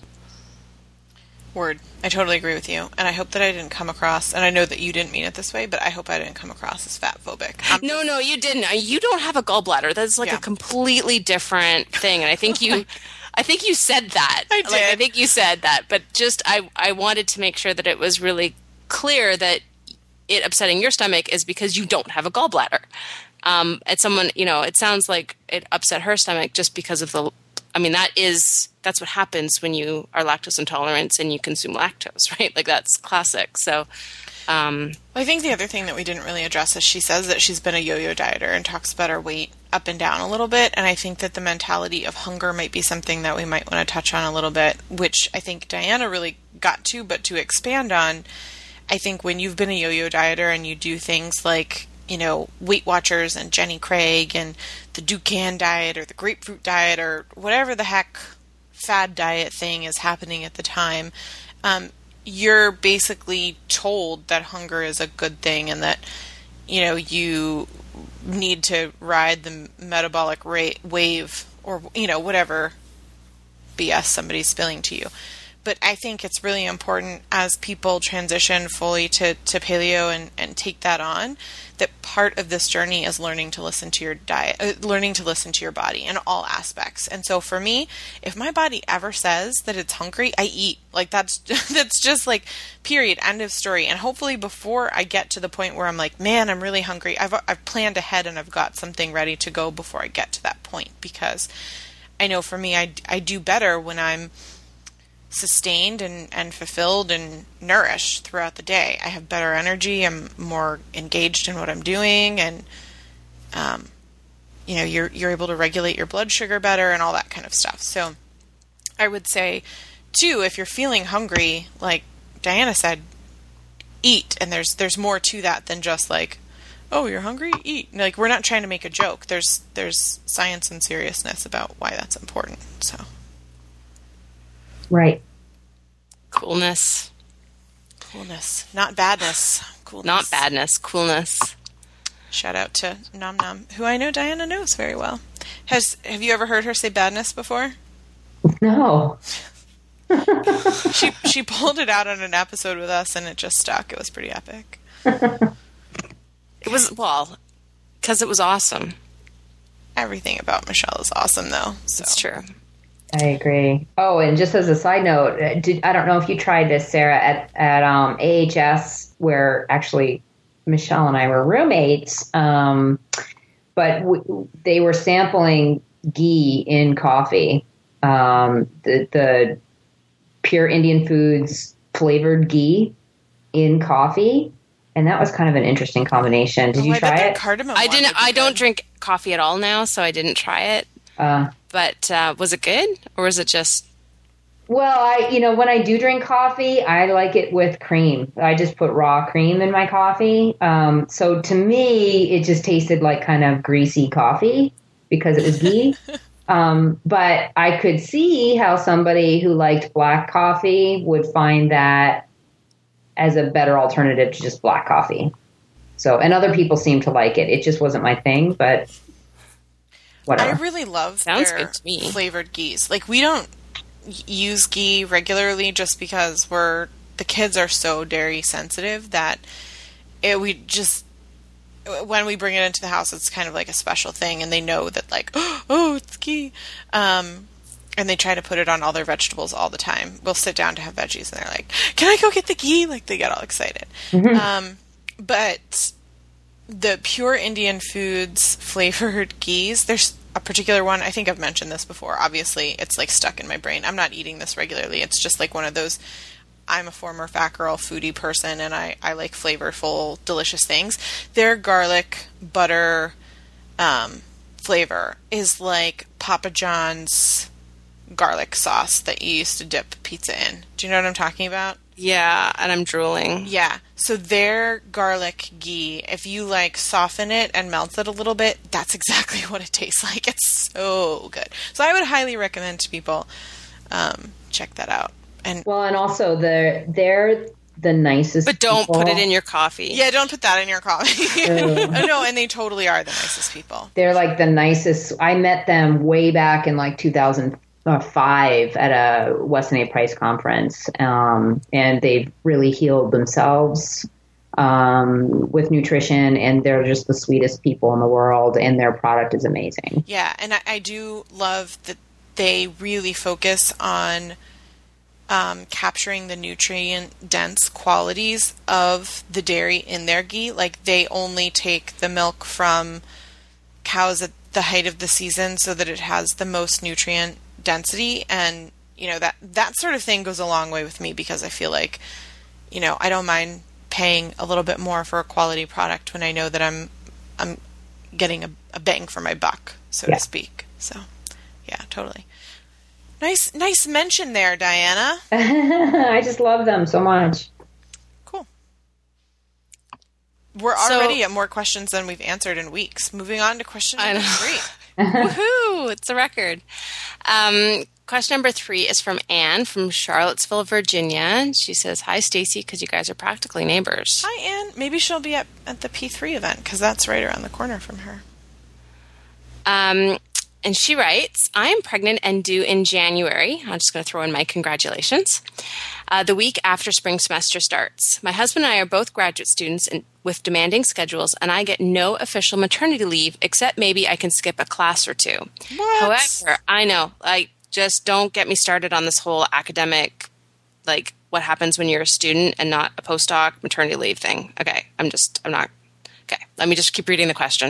Word. I totally agree with you. And I hope that I didn't come across, and I know that you didn't mean it this way, but I hope I didn't come across as fat phobic. I'm no, no, you didn't. You don't have a gallbladder. That's like Yeah. a completely different thing. And I think you, I think you said that. I Like, I did. think you said that. But just, I, I wanted to make sure that it was really clear that it upsetting your stomach is because you don't have a gallbladder. Um, and someone, you know, it sounds like it upset her stomach just because of the, I mean, that is, that's what happens when you are lactose intolerant and you consume lactose, right? Like that's classic. So, um, Well, I think the other thing that we didn't really address is she says that she's been a yo-yo dieter and talks about her weight up and down a little bit. And I think that the mentality of hunger might be something that we might want to touch on a little bit, which I think Diana really got to, but to expand on, I think when you've been a yo-yo dieter and you do things like, you know, Weight Watchers and Jenny Craig and the Dukan diet or the grapefruit diet or whatever the heck fad diet thing is happening at the time, um, you're basically told that hunger is a good thing and that, you know, you need to ride the metabolic rate wave or, you know, whatever B S somebody's spilling to you. But I think it's really important as people transition fully to, to paleo and, and take that on, that part of this journey is learning to listen to your diet, uh, learning to listen to your body in all aspects. And so for me, if my body ever says that it's hungry, I eat. Like that's, that's just like, period, end of story. And hopefully before I get to the point where I'm like, man, I'm really hungry, I've, I've planned ahead and I've got something ready to go before I get to that point. Because I know for me, I, I do better when I'm sustained and, and fulfilled and nourished throughout the day. I have better energy. I'm more engaged in what I'm doing, and um, you know, you're you're able to regulate your blood sugar better and all that kind of stuff. So I would say, too, if you're feeling hungry, like Diana said, eat. And there's there's more to that than just like, oh, you're hungry? Eat. Like, we're not trying to make a joke. There's there's science and seriousness about why that's important. So. Right. Coolness. Coolness. Not badness. Coolness. Not badness. Coolness. Shout out to Nom Nom, who I know Diana knows very well. Has Have you ever heard her say badness before? No. She she pulled it out on an episode with us, and it just stuck. It was pretty epic. It was, well, because it was awesome. Everything about Michelle is awesome, though. So. It's true. I agree. Oh, and just as a side note, did, I don't know if you tried this, Sarah, at, at um, A H S, where actually Michelle and I were roommates, um, but w- they were sampling ghee in coffee, um, the, the Pure Indian Foods flavored ghee in coffee, and that was kind of an interesting combination. Did Oh, you I bet try that it? cardamom I one didn't. would be I don't good. drink coffee at all now, so I didn't try it. Uh, But uh, was it good, or was it just? Well, I, you know, when I do drink coffee, I like it with cream. I just put raw cream in my coffee. Um, so to me, it just tasted like kind of greasy coffee because it was ghee. um, but I could see how somebody who liked black coffee would find that as a better alternative to just black coffee. So, and other people seem to like it. It just wasn't my thing, but whatever. I really love Sounds their good to me. flavored ghees. Like, we don't use ghee regularly just because we're the kids are so dairy sensitive that it, we just when we bring it into the house, it's kind of like a special thing, and they know that like, oh, it's ghee, um, and they try to put it on all their vegetables all the time. We'll sit down to have veggies, and they're like, "Can I go get the ghee?" Like, they get all excited. Mm-hmm. Um, but the Pure Indian Foods flavored ghees, there's a particular one. I think I've mentioned this before. Obviously, it's like stuck in my brain. I'm not eating this regularly. It's just like one of those. I'm a former fat girl foodie person, and I, I like flavorful, delicious things. Their garlic butter um, flavor is like Papa John's garlic sauce that you used to dip pizza in. Do you know what I'm talking about? Yeah, and I'm drooling. Yeah. So their garlic ghee, if you like soften it and melt it a little bit, that's exactly what it tastes like. It's so good. So I would highly recommend to people um, check that out. And Well, and also the their the nicest But don't people. put it in your coffee. Yeah, don't put that in your coffee. Oh, no, and they totally are the nicest people. They're like the nicest. I met them way back in like two thousand five at a Weston A. Price conference, um, and they've really healed themselves um, with nutrition, and they're just the sweetest people in the world, and their product is amazing. Yeah, and I, I do love that they really focus on um, capturing the nutrient-dense qualities of the dairy in their ghee. Like, they only take the milk from cows at the height of the season so that it has the most nutrient density, and, you know, that, that sort of thing goes a long way with me, because I feel like, you know, I don't mind paying a little bit more for a quality product when I know that I'm I'm getting a, a bang for my buck, so yeah. to speak. So, yeah, totally. Nice, nice mention there, Diana. I just love them so much. Cool. We're So- already at more questions than we've answered in weeks. Moving on to question I number know. three. Woohoo! It's a record. Um, question number three is from Anne from Charlottesville, Virginia. She says, "Hi, Stacy, because you guys are practically neighbors." Hi, Anne. Maybe she'll be at, at the P three event, because that's right around the corner from her. Um, and she writes, "I am pregnant and due in January." I'm just going to throw in my congratulations. Uh, the week after spring semester starts. My husband and I are both graduate students and with demanding schedules, and I get no official maternity leave, except maybe I can skip a class or two. What? However, I know, like, just don't get me started on this whole academic, like, what happens when you're a student and not a postdoc maternity leave thing. Okay, I'm just, I'm not, okay, let me just keep reading the question.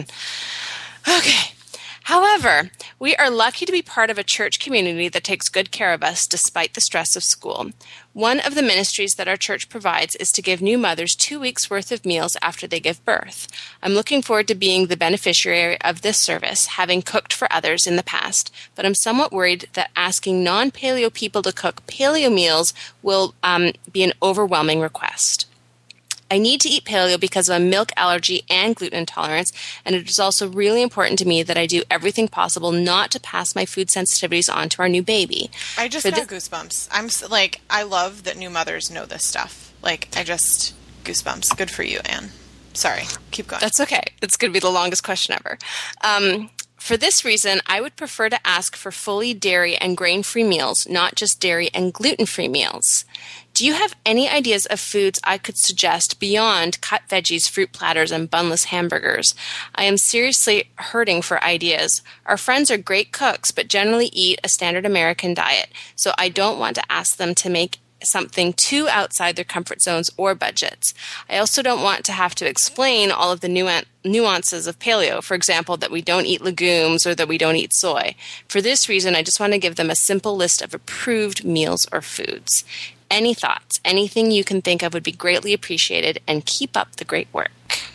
Okay. However, we are lucky to be part of a church community that takes good care of us despite the stress of school. One of the ministries that our church provides is to give new mothers two weeks' worth of meals after they give birth. I'm looking forward to being the beneficiary of this service, having cooked for others in the past, but I'm somewhat worried that asking non-paleo people to cook paleo meals will um, be an overwhelming request. I need to eat paleo because of a milk allergy and gluten intolerance, and it is also really important to me that I do everything possible not to pass my food sensitivities on to our new baby. I just For got this- goosebumps. I'm s- like, I love that new mothers know this stuff. Like, I just, goosebumps. Good for you, Anne. Sorry. Keep going. That's okay. It's going to be the longest question ever. Um, for this reason, I would prefer to ask for fully dairy and grain-free meals, not just dairy and gluten-free meals. Do you have any ideas of foods I could suggest beyond cut veggies, fruit platters, and bunless hamburgers? I am seriously hurting for ideas. Our friends are great cooks, but generally eat a standard American diet, so I don't want to ask them to make something too outside their comfort zones or budgets. I also don't want to have to explain all of the nuan- nuances of paleo, for example, that we don't eat legumes or that we don't eat soy. For this reason, I just want to give them a simple list of approved meals or foods. Any thoughts? Anything you can think of would be greatly appreciated, and keep up the great work.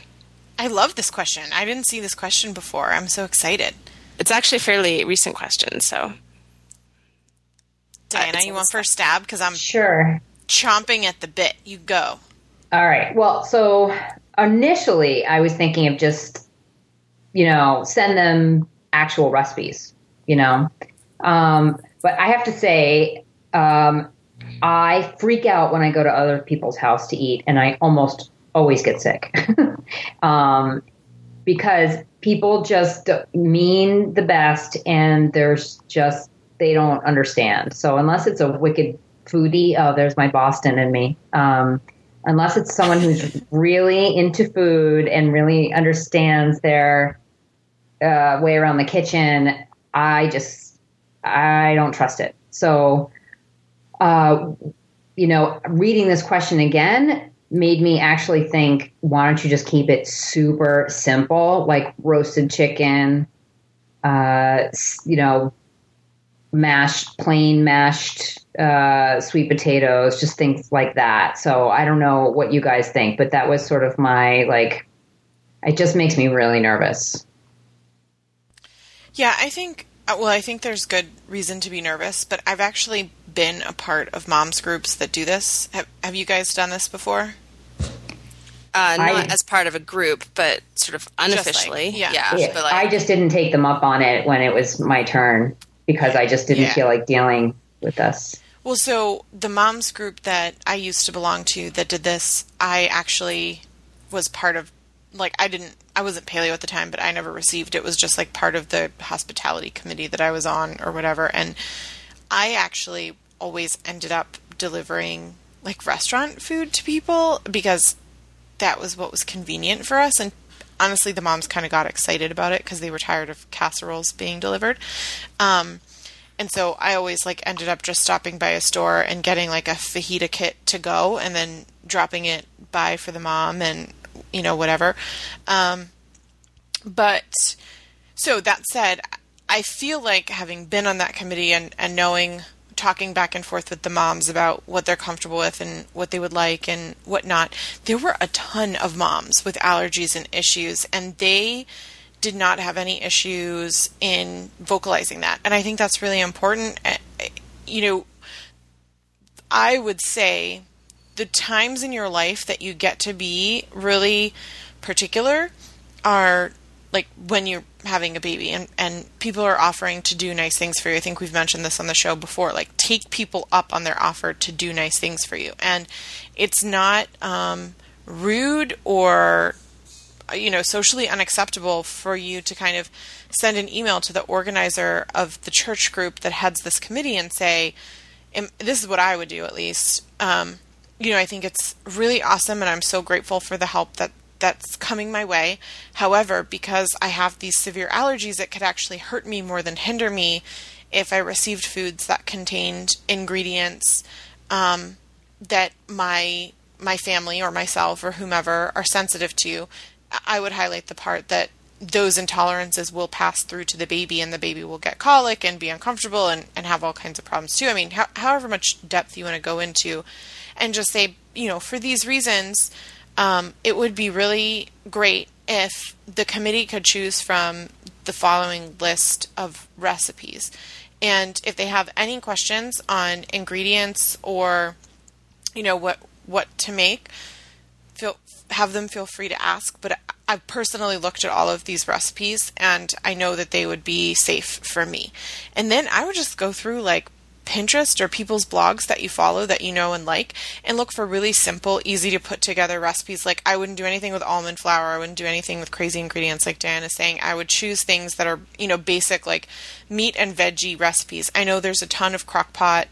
I love this question. I didn't see this question before. I'm so excited. It's actually a fairly recent question, so. Diana, it's you always want first stab? Because I'm Sure. chomping at the bit. You go. All right. Well, so initially I was thinking of just, you know, send them actual recipes, you know. Um, but I have to say, um, I freak out when I go to other people's house to eat, and I almost always get sick um, because people just mean the best, and there's just, they don't understand. So unless it's a wicked foodie, oh, there's my Boston in me. Um, unless it's someone who's really into food and really understands their uh, way around the kitchen, I just, I don't trust it. So, uh, you know, reading this question again made me actually think, why don't you just keep it super simple, like roasted chicken, uh, you know, mashed, plain mashed uh, sweet potatoes, just things like that. So I don't know what you guys think, but that was sort of my, like, it just makes me really nervous. Yeah, I think, well, I think there's good reason to be nervous, but I've actually been a part of moms groups that do this. Have, have you guys done this before? Uh, not I- as part of a group, but sort of unofficially. like- yeah. yeah. Yeah, But like, I just didn't take them up on it when it was my turn because I just didn't Yeah. feel like dealing with this. Well, so the moms group that I used to belong to that did this, I actually was part of, like, I didn't, I wasn't paleo at the time, but I never received. It was just like part of the hospitality committee that I was on or whatever. And I actually always ended up delivering like restaurant food to people because that was what was convenient for us. And honestly, the moms kind of got excited about it because they were tired of casseroles being delivered. Um, And so I always like ended up just stopping by a store and getting like a fajita kit to go and then dropping it by for the mom and, you know, whatever. Um, but so that said, I feel like having been on that committee and, and knowing, talking back and forth with the moms about what they're comfortable with and what they would like and whatnot, there were a ton of moms with allergies and issues, and they did not have any issues in vocalizing that. And I think that's really important. You know, I would say the times in your life that you get to be really particular are like when you're having a baby and, and people are offering to do nice things for you. I think we've mentioned this on the show before, like take people up on their offer to do nice things for you. And it's not um, rude or you know, socially unacceptable for you to kind of send an email to the organizer of the church group that heads this committee and say, this is what I would do at least. Um, you know, I think it's really awesome and I'm so grateful for the help that that's coming my way. However, because I have these severe allergies, it could actually hurt me more than hinder me if I received foods that contained ingredients um, that my my family or myself or whomever are sensitive to. I would highlight the part that those intolerances will pass through to the baby and the baby will get colic and be uncomfortable and, and have all kinds of problems too. I mean, ho- however much depth you want to go into and just say, you know, for these reasons, um, it would be really great if the committee could choose from the following list of recipes. And if they have any questions on ingredients or, you know, what, what to make, feel have them feel free to ask, but I've personally looked at all of these recipes and I know that they would be safe for me. And then I would just go through like Pinterest or people's blogs that you follow that you know and like and look for really simple, easy to put together recipes. Like I wouldn't do anything with almond flour. I wouldn't do anything with crazy ingredients like Diana is saying. I would choose things that are, you know, basic like meat and veggie recipes. I know there's a ton of crock pot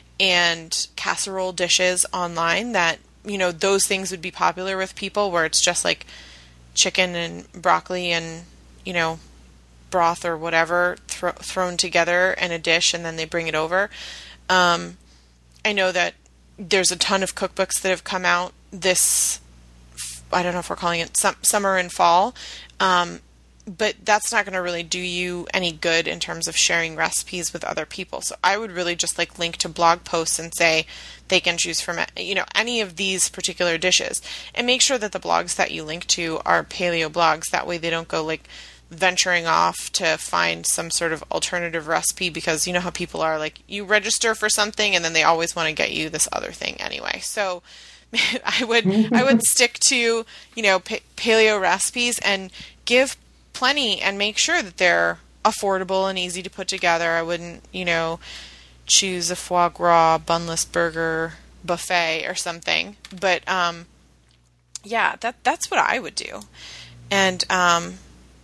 and casserole dishes online that, you know, those things would be popular with people where it's just like chicken and broccoli and, you know, broth or whatever thro- thrown together in a dish and then they bring it over. Um, I know that there's a ton of cookbooks that have come out this, I don't know if we're calling it some, summer and fall, um, but that's not going to really do you any good in terms of sharing recipes with other people. So I would really just like link to blog posts and say they can choose from, you know, any of these particular dishes and make sure that the blogs that you link to are paleo blogs. That way they don't go like venturing off to find some sort of alternative recipe because you know how people are like you register for something and then they always want to get you this other thing anyway. So I would, I would stick to, you know, pa- paleo recipes and give plenty and make sure that they're affordable and easy to put together. I wouldn't, you know, choose a foie gras bunless burger buffet or something. But um, yeah, that that's what I would do. And um,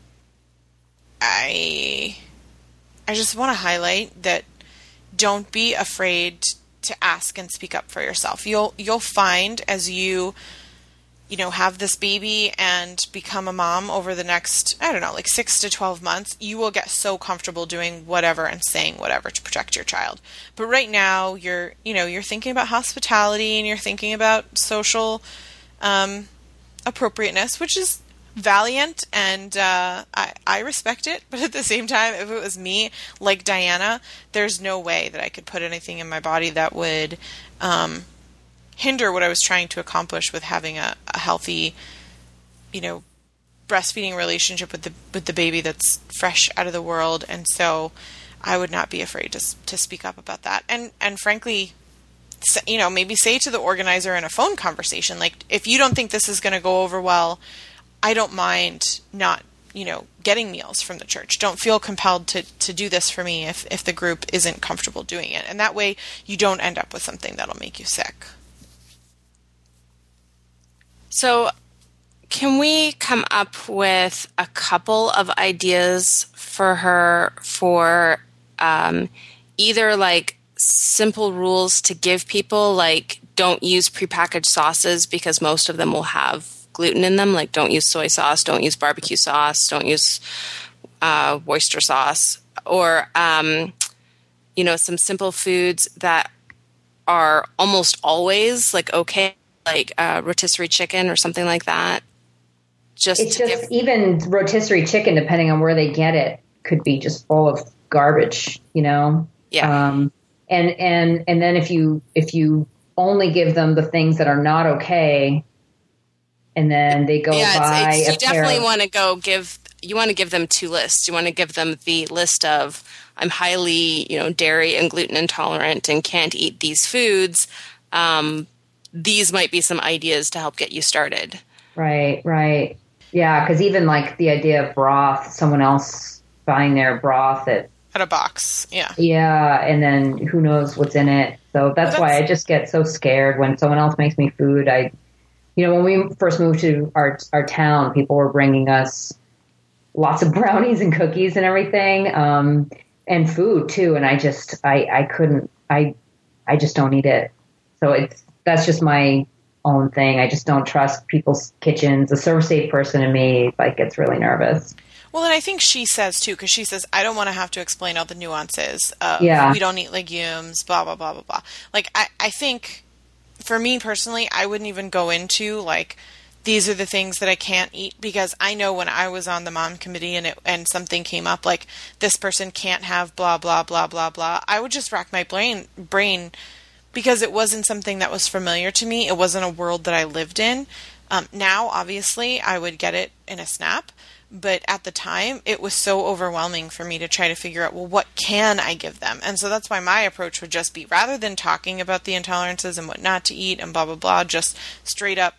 I I just want to highlight that don't be afraid to ask and speak up for yourself. You'll you'll find as you you know, have this baby and become a mom over the next, I don't know, like six to twelve months, you will get so comfortable doing whatever and saying whatever to protect your child. But right now you're, you know, you're thinking about hospitality and you're thinking about social um, appropriateness, which is valiant and uh, I, I respect it. But at the same time, if it was me, like Diana, there's no way that I could put anything in my body that would um, hinder what I was trying to accomplish with having a, a healthy, you know, breastfeeding relationship with the with the baby that's fresh out of the world. And so I would not be afraid to to speak up about that. And and frankly, you know, maybe say to the organizer in a phone conversation, like, if you don't think this is going to go over well, I don't mind not you know, getting meals from the church. Don't feel compelled to, to do this for me if, if the group isn't comfortable doing it. And that way you don't end up with something that'll make you sick. So can we come up with a couple of ideas for her for um, either like simple rules to give people, like don't use prepackaged sauces because most of them will have gluten in them, like don't use soy sauce, don't use barbecue sauce, don't use uh, oyster sauce, or um, you know, some simple foods that are almost always like okay, like uh, rotisserie chicken or something like that. Just it's just give- even rotisserie chicken, depending on where they get it, could be just full of garbage, you know. Yeah. Um, and and and then if you if you only give them the things that are not okay, and then they go yeah, buy it's, it's, a you definitely pair of, want to go give. You want to give them two lists. You want to give them the list of I'm highly, you know, dairy and gluten intolerant and can't eat these foods. Um, these might be some ideas to help get you started. Right, right. Yeah, because even like the idea of broth, someone else buying their broth at At a box, yeah. Yeah, and then who knows what's in it. So that's, that's why I just get so scared when someone else makes me food. I, you know, when we first moved to our our town, people were bringing us lots of brownies and cookies and everything, um, and food too. And I just, I, I couldn't, I, I just don't eat it. So it's that's just my own thing. I just don't trust people's kitchens. The serve safe person in me like gets really nervous. Well, and I think she says, too, because she says, I don't want to have to explain all the nuances of Yeah. we don't eat legumes, blah, blah, blah, blah, blah. Like, I, I think, for me personally, I wouldn't even go into, like, these are the things that I can't eat, because I know when I was on the mom committee and it, and something came up, like, this person can't have blah, blah, blah, blah, blah, I would just rack my brain, brain because it wasn't something that was familiar to me. It wasn't a world that I lived in. Um, now, obviously, I would get it in a snap. But at the time, it was so overwhelming for me to try to figure out, well, what can I give them? And so that's why my approach would just be, rather than talking about the intolerances and what not to eat and blah, blah, blah, just straight up,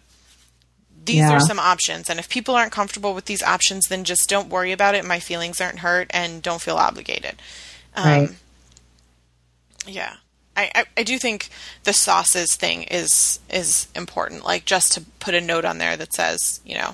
these Yeah. are some options. And if people aren't comfortable with these options, then just don't worry about it. My feelings aren't hurt and don't feel obligated. Um, Right. Yeah. I, I, I do think the sauces thing is is important. Like, just to put a note on there that says, you know,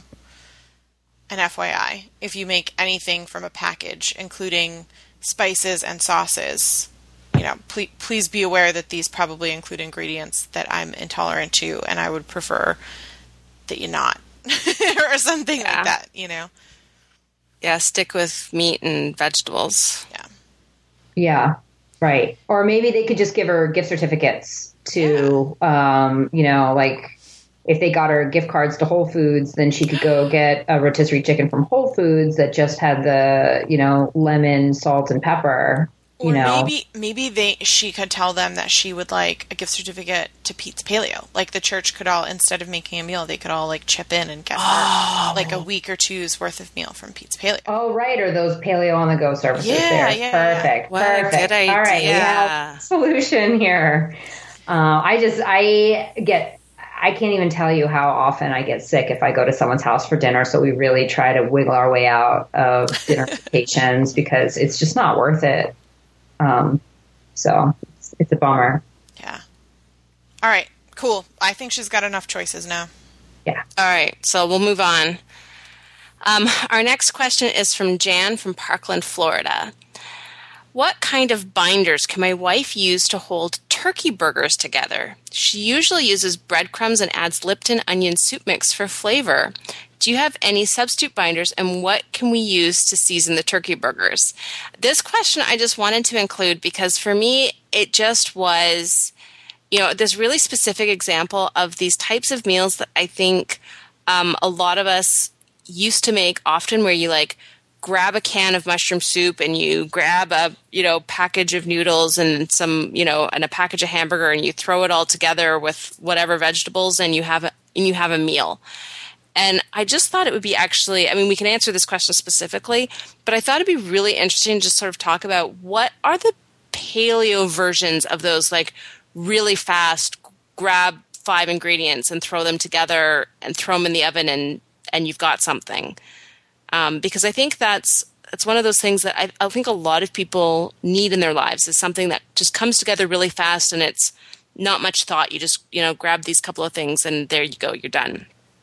an F Y I, if you make anything from a package, including spices and sauces, you know, please, please be aware that these probably include ingredients that I'm intolerant to, and I would prefer that you not, or something Yeah. like that, you know? Yeah, stick with meat and vegetables. Yeah. Yeah, right. Or maybe they could just give her gift certificates to, um, you know, like if they got her gift cards to Whole Foods, then she could go get a rotisserie chicken from Whole Foods that just had the, you know, lemon, salt, and pepper. You Or know, maybe maybe they she could tell them that she would like a gift certificate to Pete's Paleo. Like, the church could all, instead of making a meal, they could all like chip in and get her like a week or two's worth of meal from Pete's Paleo. Oh, right. Or those paleo on the go services Yeah, there. yeah, Perfect. What a perfect. good idea. All right. We have a solution here. Uh, I just, I get, I can't even tell you how often I get sick if I go to someone's house for dinner. So we really try to wiggle our way out of dinner invitations because it's just not worth it. Um, so it's, it's a bummer. Yeah. All right. Cool. I think she's got enough choices now. Yeah. All right, so we'll move on. Um, our next question is from Jan from Parkland, Florida. What kind of binders can my wife use to hold turkey burgers together? She usually uses breadcrumbs and adds Lipton onion soup mix for flavor. Do you have any substitute binders, and what can we use to season the turkey burgers? This question I just wanted to include because for me, it just was, you know, this really specific example of these types of meals that I think um, a lot of us used to make often, where you like grab a can of mushroom soup and you grab a, you know, package of noodles and some, you know, and a package of hamburger, and you throw it all together with whatever vegetables, and you have a, and you have a meal. And I just thought it would be actually, I mean, we can answer this question specifically, but I thought it'd be really interesting to just sort of talk about what are the paleo versions of those, like really fast, grab five ingredients and throw them together and throw them in the oven, and, and you've got something. Um, because I think that's it's one of those things that I, I think a lot of people need in their lives, is something that just comes together really fast, and it's not much thought. You just, you know, grab these couple of things and there you go, you're done.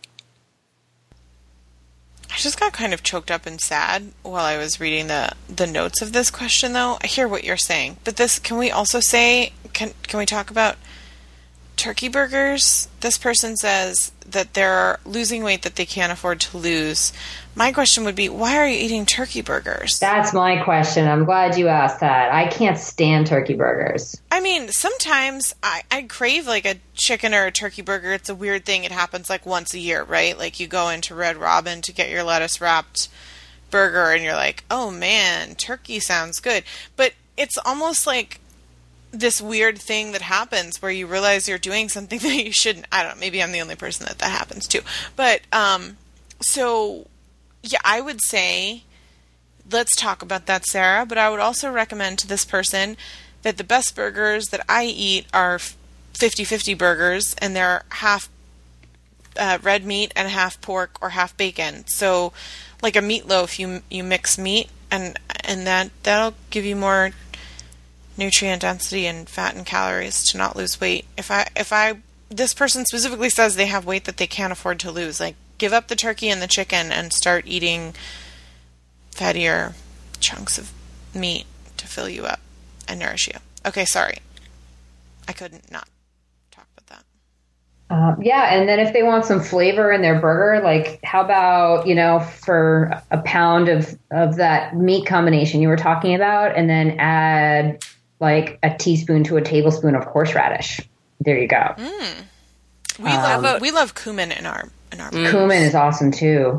I just got kind of choked up and sad while I was reading the, the notes of this question, though. I hear what you're saying, but this, can we also say, can can we talk about turkey burgers? This person says that they're losing weight that they can't afford to lose. My question would be, why are you eating turkey burgers? That's my question. I'm glad you asked that. I can't stand turkey burgers. I mean, sometimes I, I crave like a chicken or a turkey burger. It's a weird thing. It happens like once a year, right? Like you go into Red Robin to get your lettuce wrapped burger and you're like, oh man, turkey sounds good. But it's almost like this weird thing that happens where you realize you're doing something that you shouldn't. I don't know. Maybe I'm the only person that that happens to. But, um, so yeah, I would say, let's talk about that, Sarah. But I would also recommend to this person that the best burgers that I eat are fifty-fifty burgers, and they're half uh, red meat and half pork or half bacon. So like a meatloaf, you you mix meat, and and that, that'll give you more nutrient density and fat and calories to not lose weight. If I, if I, this person specifically says they have weight that they can't afford to lose, like give up the turkey and the chicken and start eating fattier chunks of meat to fill you up and nourish you. Okay, sorry. I couldn't not talk about that. Uh, yeah, and then if they want some flavor in their burger, like how about, you know, for a pound of, of that meat combination you were talking about, and then add like a teaspoon to a tablespoon of horseradish. There you go. Mm. We um, love we love cumin in our in our burgers. Cumin is awesome too.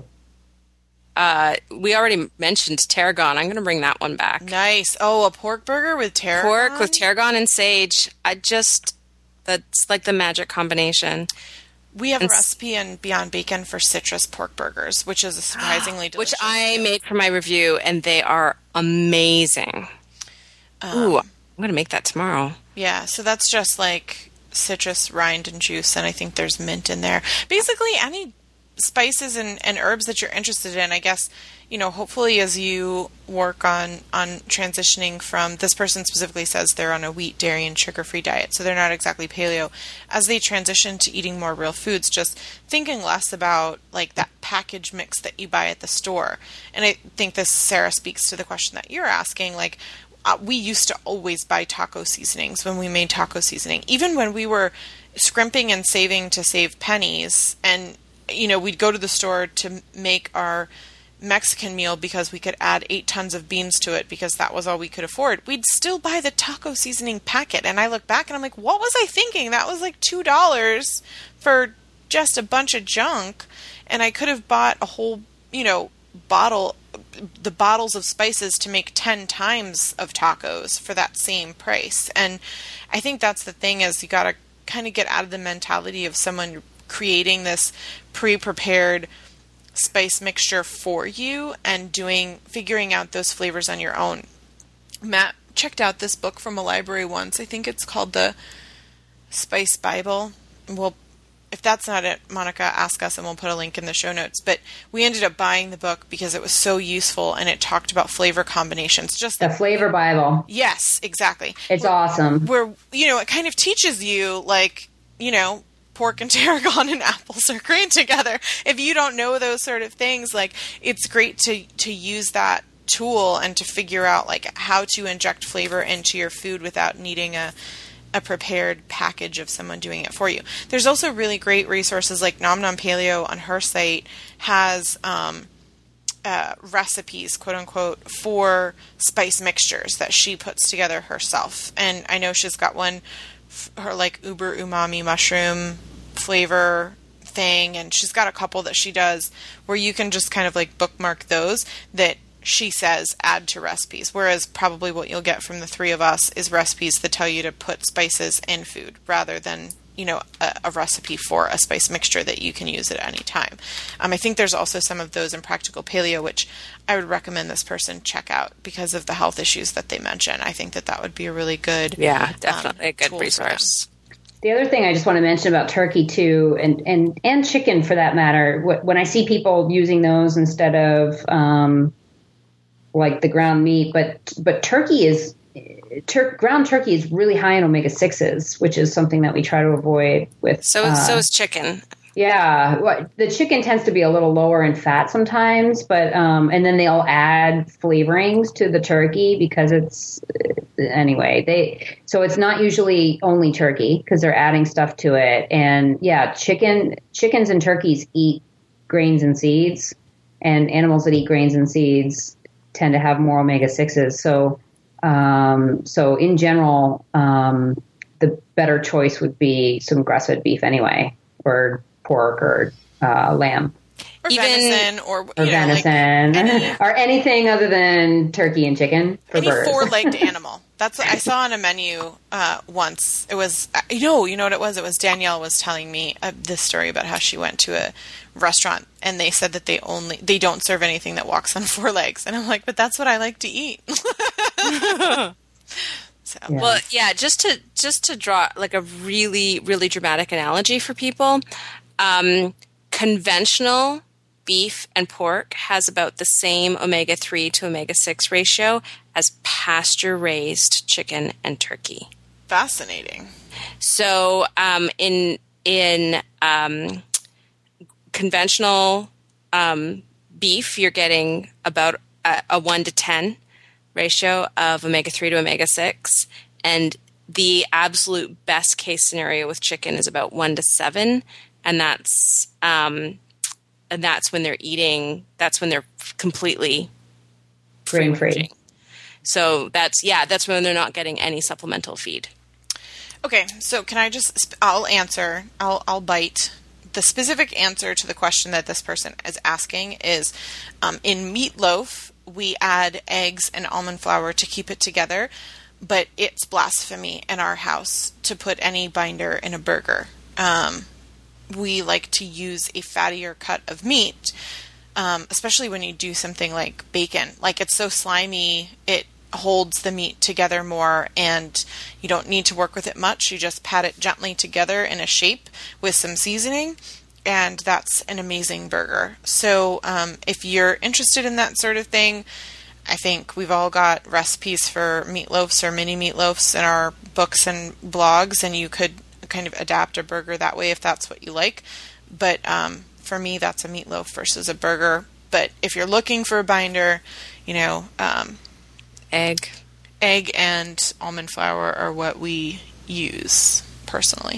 Uh, we already mentioned tarragon. I'm going to bring that one back. Nice. Oh, a pork burger with tarragon? Pork with tarragon and sage. I just, that's like the magic combination. We have and a recipe in Beyond Bacon for citrus pork burgers, which is a surprisingly delicious. Which I made for my review, and they are amazing. Um, Ooh, I'm going to make that tomorrow. Yeah, so that's just like citrus rind and juice, and I think there's mint in there. Basically, any spices and, and herbs that you're interested in, I guess, you know, hopefully as you work on, on transitioning from, this person specifically says they're on a wheat, dairy, and sugar-free diet, so they're not exactly paleo. As they transition to eating more real foods, just thinking less about, like, that package mix that you buy at the store. And I think this, Sarah, speaks to the question that you're asking, like, uh, we used to always buy taco seasonings when we made taco seasoning. Even when we were scrimping and saving to save pennies, and you know, we'd go to the store to make our Mexican meal because we could add eight tons of beans to it because that was all we could afford. We'd still buy the taco seasoning packet. And I look back and I'm like, what was I thinking? That was like two dollars for just a bunch of junk. And I could have bought a whole, you know, bottle, the bottles of spices to make ten times of tacos for that same price. And I think that's the thing, is you got to kind of get out of the mentality of someone creating this pre-prepared spice mixture for you and doing figuring out those flavors on your own. Matt checked out this book from a library once. I think it's called the Spice Bible. Well, if that's not it, Monica, ask us and we'll put a link in the show notes. But we ended up buying the book because it was so useful and it talked about flavor combinations. Just the Flavor Bible. Yes, exactly. It's where, awesome. Where, you know, it kind of teaches you, like, you know, pork and tarragon and apples are great together. If you don't know those sort of things, like, it's great to, to use that tool and to figure out, like, how to inject flavor into your food without needing a, a prepared package of someone doing it for you. There's also really great resources, like Nom Nom Paleo on her site has um, uh, recipes, quote unquote, for spice mixtures that she puts together herself. And I know she's got one, her like uber umami mushroom flavor thing, and she's got a couple that she does where you can just kind of like bookmark those that she says add to recipes, whereas probably what you'll get from the three of us is recipes that tell you to put spices in food rather than, you know, a, a recipe for a spice mixture that you can use at any time. Um, I think there's also some of those in Practical Paleo, which I would recommend this person check out because of the health issues that they mention. I think that that would be a really good, yeah, definitely um, a good resource. The other thing I just want to mention about turkey too, and, and, and chicken for that matter, when I see people using those instead of um, like the ground meat, but but turkey is tur- ground turkey is really high in omega sixes, which is something that we try to avoid with. So uh, so is chicken. Yeah, well, the chicken tends to be a little lower in fat sometimes, but um, and then they'll add flavorings to the turkey because it's anyway they so it's not usually only turkey because they're adding stuff to it. And yeah, chicken chickens and turkeys eat grains and seeds, and animals that eat grains and seeds tend to have more omega sixes. So um, so in general, um, the better choice would be some grass-fed beef anyway, or pork or uh, lamb. Or Even, venison, or, you or know, venison, like any, or anything other than turkey and chicken for any birds. four-legged animal. That's what I saw on a menu uh, once. It was, you know, you know what it was? It was Danielle was telling me uh, this story about how she went to a restaurant and they said that they only they don't serve anything that walks on four legs. And I'm like, but that's what I like to eat. So. Yeah. Well, yeah, just to just to draw like a really really dramatic analogy for people, um, conventional beef and pork has about the same omega three to omega six ratio as pasture raised chicken and turkey. Fascinating. So um, in in um, conventional um, beef, you're getting about a, a one to ten ratio of omega three to omega six, and the absolute best case scenario with chicken is about one to seven, and that's um, and that's when they're eating. That's when they're completely Grain free. So that's yeah, that's when they're not getting any supplemental feed. Okay, so can I just? I'll answer. I'll I'll bite. The specific answer to the question that this person is asking is, um, in meatloaf, we add eggs and almond flour to keep it together, but it's blasphemy in our house to put any binder in a burger. Um, we like to use a fattier cut of meat, um, especially when you do something like bacon. Like, it's so slimy, it holds the meat together more, and you don't need to work with it much. You just pat it gently together in a shape with some seasoning, and that's an amazing burger. So um, if you're interested in that sort of thing, I think we've all got recipes for meatloafs or mini meatloafs in our books and blogs, and you could kind of adapt a burger that way if that's what you like. But um, for me, that's a meatloaf versus a burger. But if you're looking for a binder, you know, um, Egg. egg and almond flour are what we use personally.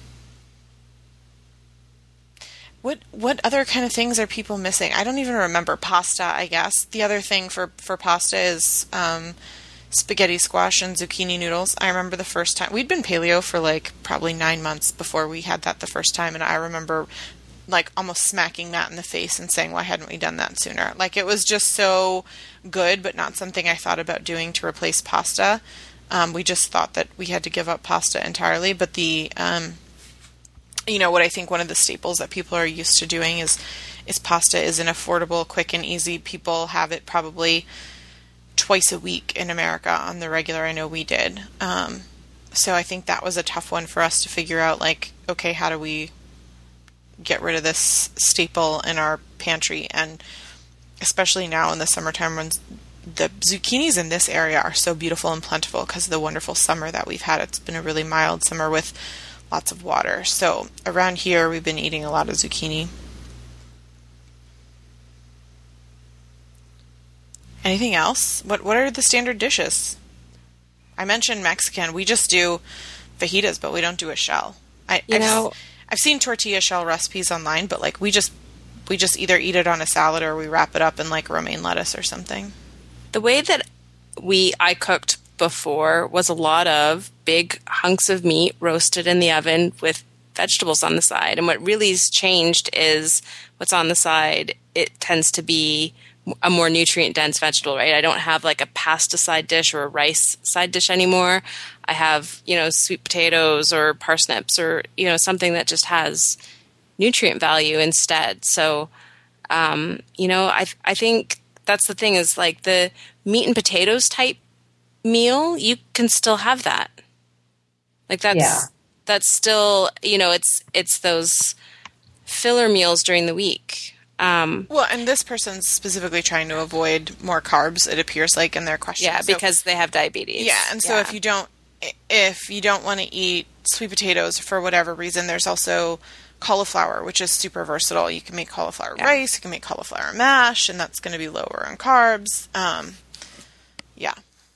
What what other kind of things are people missing? I don't even remember. Pasta, I guess. The other thing for, for pasta is um, spaghetti squash and zucchini noodles. I remember the first time. We'd been paleo for like probably nine months before we had that the first time, and I remember like almost smacking Matt in the face and saying, why hadn't we done that sooner? Like, it was just so good, but not something I thought about doing to replace pasta. Um, we just thought that we had to give up pasta entirely. But the, um, you know, what I think one of the staples that people are used to doing is, is pasta is an affordable, quick and easy. People have it probably twice a week in America on the regular. I know we did. Um, so I think that was a tough one for us to figure out, like, okay, how do we get rid of this staple in our pantry? And especially now in the summertime, when the zucchinis in this area are so beautiful and plentiful because of the wonderful summer that we've had. It's been a really mild summer with lots of water. So around here, we've been eating a lot of zucchini. Anything else? What What are the standard dishes? I mentioned Mexican. We just do fajitas, but we don't do a shell. I, You I've, know, I've seen tortilla shell recipes online, but like we just we just either eat it on a salad or we wrap it up in like romaine lettuce or something. the way that we I cooked before was a lot of big hunks of meat roasted in the oven with vegetables on the side. And what really has changed is what's on the side. It tends to be a more nutrient-dense vegetable, right? I don't have like a pasta side dish or a rice side dish anymore. I have, you know, sweet potatoes or parsnips or, you know, something that just has nutrient value instead. So, um, you know, I I think that's the thing is like the meat and potatoes type meal, you can still have that. Like that's, Yeah. that's still, you know, it's it's those filler meals during the week. Um, well, and this person's specifically trying to avoid more carbs, it appears like, in their question. Yeah, so, because they have diabetes. Yeah, and so yeah. if you don't if you don't want to eat sweet potatoes for whatever reason, there's also cauliflower, which is super versatile. You can make cauliflower yeah. rice, you can make cauliflower mash, and that's going to be lower in carbs. Um, yeah.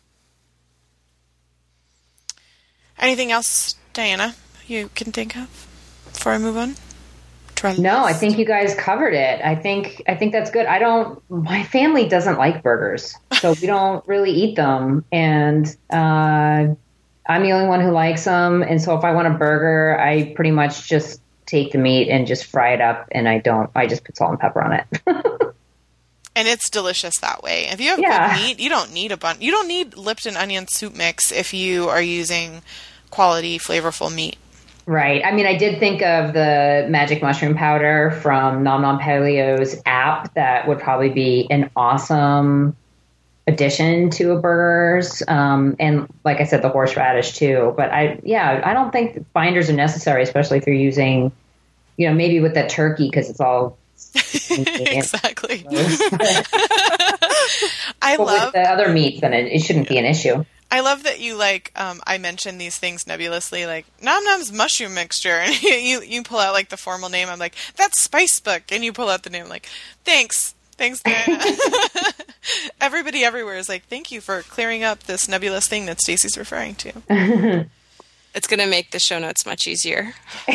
Anything else, Diana, you can think of before I move on? No, I think you guys covered it. I think I think that's good. I don't. My family doesn't like burgers, so we don't really eat them. And uh, I'm the only one who likes them. And so if I want a burger, I pretty much just take the meat and just fry it up. And I don't. I just put salt and pepper on it. And it's delicious that way. If you have yeah. good meat, you don't need a bun. You don't need Lipton onion soup mix if you are using quality, flavorful meat. Right. I mean, I did think of the magic mushroom powder from Nom Nom Paleo's app. That would probably be an awesome addition to a burgers. Um, and like I said, the horseradish too. But I, yeah, I don't think binders are necessary, especially if you're using, you know, maybe with that turkey because it's all exactly. I but love with the other meats, then it, it shouldn't be an issue. I love that you like. Um, I mentioned these things nebulously, like Nom Nom's mushroom mixture, and you you pull out like the formal name. I'm like, that's Spice Book, and you pull out the name. I'm like, thanks, thanks, Diana. Everybody everywhere is like, thank you for clearing up this nebulous thing that Stacey's referring to. It's going to make the show notes much easier.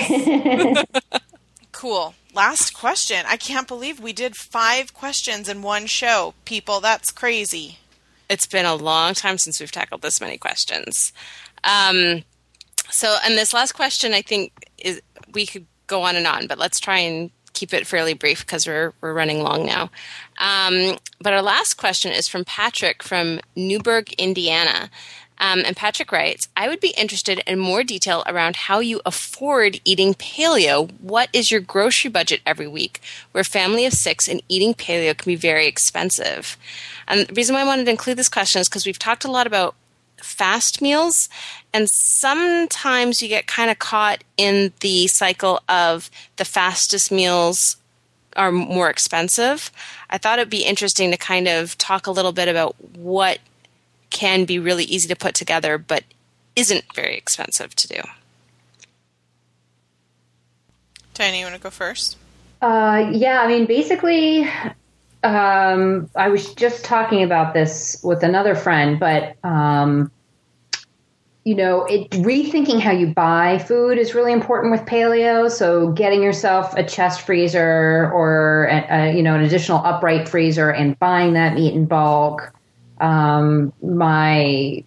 Cool. Last question. I can't believe we did five questions in one show, people. That's crazy. It's been a long time since we've tackled this many questions. Um, so, and this last question, I think, is we could go on and on, but let's try and keep it fairly brief because we're we're running long now. Um, but our last question is from Patrick from Newburgh, Indiana. Um, and Patrick writes, I would be interested in more detail around how you afford eating paleo. What is your grocery budget every week? We're a family of six and eating paleo can be very expensive. And the reason why I wanted to include this question is because we've talked a lot about fast meals, and sometimes you get kind of caught in the cycle of the fastest meals are more expensive. I thought it'd be interesting to kind of talk a little bit about what can be really easy to put together but isn't very expensive to do. Diana, you want to go first? Uh, yeah, I mean, basically... Um, I was just talking about this with another friend, but, um, you know, it, rethinking how you buy food is really important with paleo. So getting yourself a chest freezer or, a, a, you know, an additional upright freezer and buying that meat in bulk. Um, my,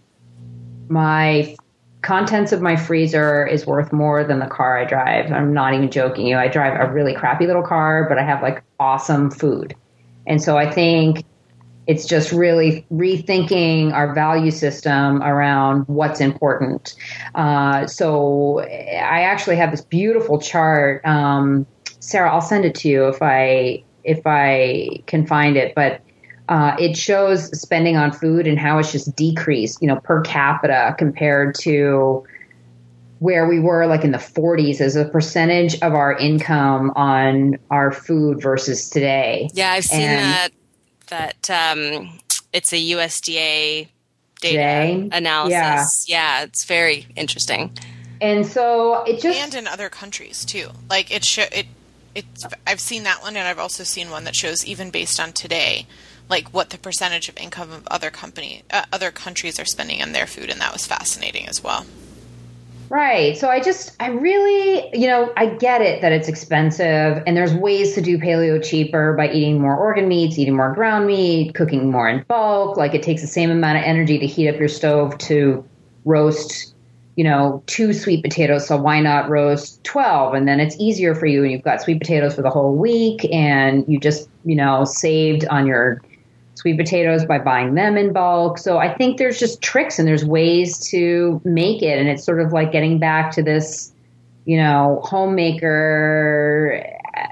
my contents of my freezer is worth more than the car I drive. I'm not even joking you. I drive a really crappy little car, but I have like awesome food. And so I think it's just really rethinking our value system around what's important. Uh, so I actually have this beautiful chart. Um, Sarah, I'll send it to you if I if I can find it. But uh, it shows spending on food and how it's just decreased, you know, per capita compared to where we were like in the forties as a percentage of our income on our food versus today. Yeah, I've seen and that, that um, it's a U S D A data today, analysis. Yeah. yeah, it's very interesting. And so it just... And in other countries too. Like it show, it, it's, I've seen that one, and I've also seen one that shows even based on today, like what the percentage of income of other company, uh, other countries are spending on their food, and that was fascinating as well. Right. So I just, I really, you know, I get it that it's expensive and there's ways to do paleo cheaper by eating more organ meats, eating more ground meat, cooking more in bulk. Like it takes the same amount of energy to heat up your stove to roast, you know, two sweet potatoes. So why not roast twelve? And then it's easier for you and you've got sweet potatoes for the whole week and you just, you know, saved on your sweet potatoes by buying them in bulk. So I think there's just tricks and there's ways to make it. And it's sort of like getting back to this, you know, homemaker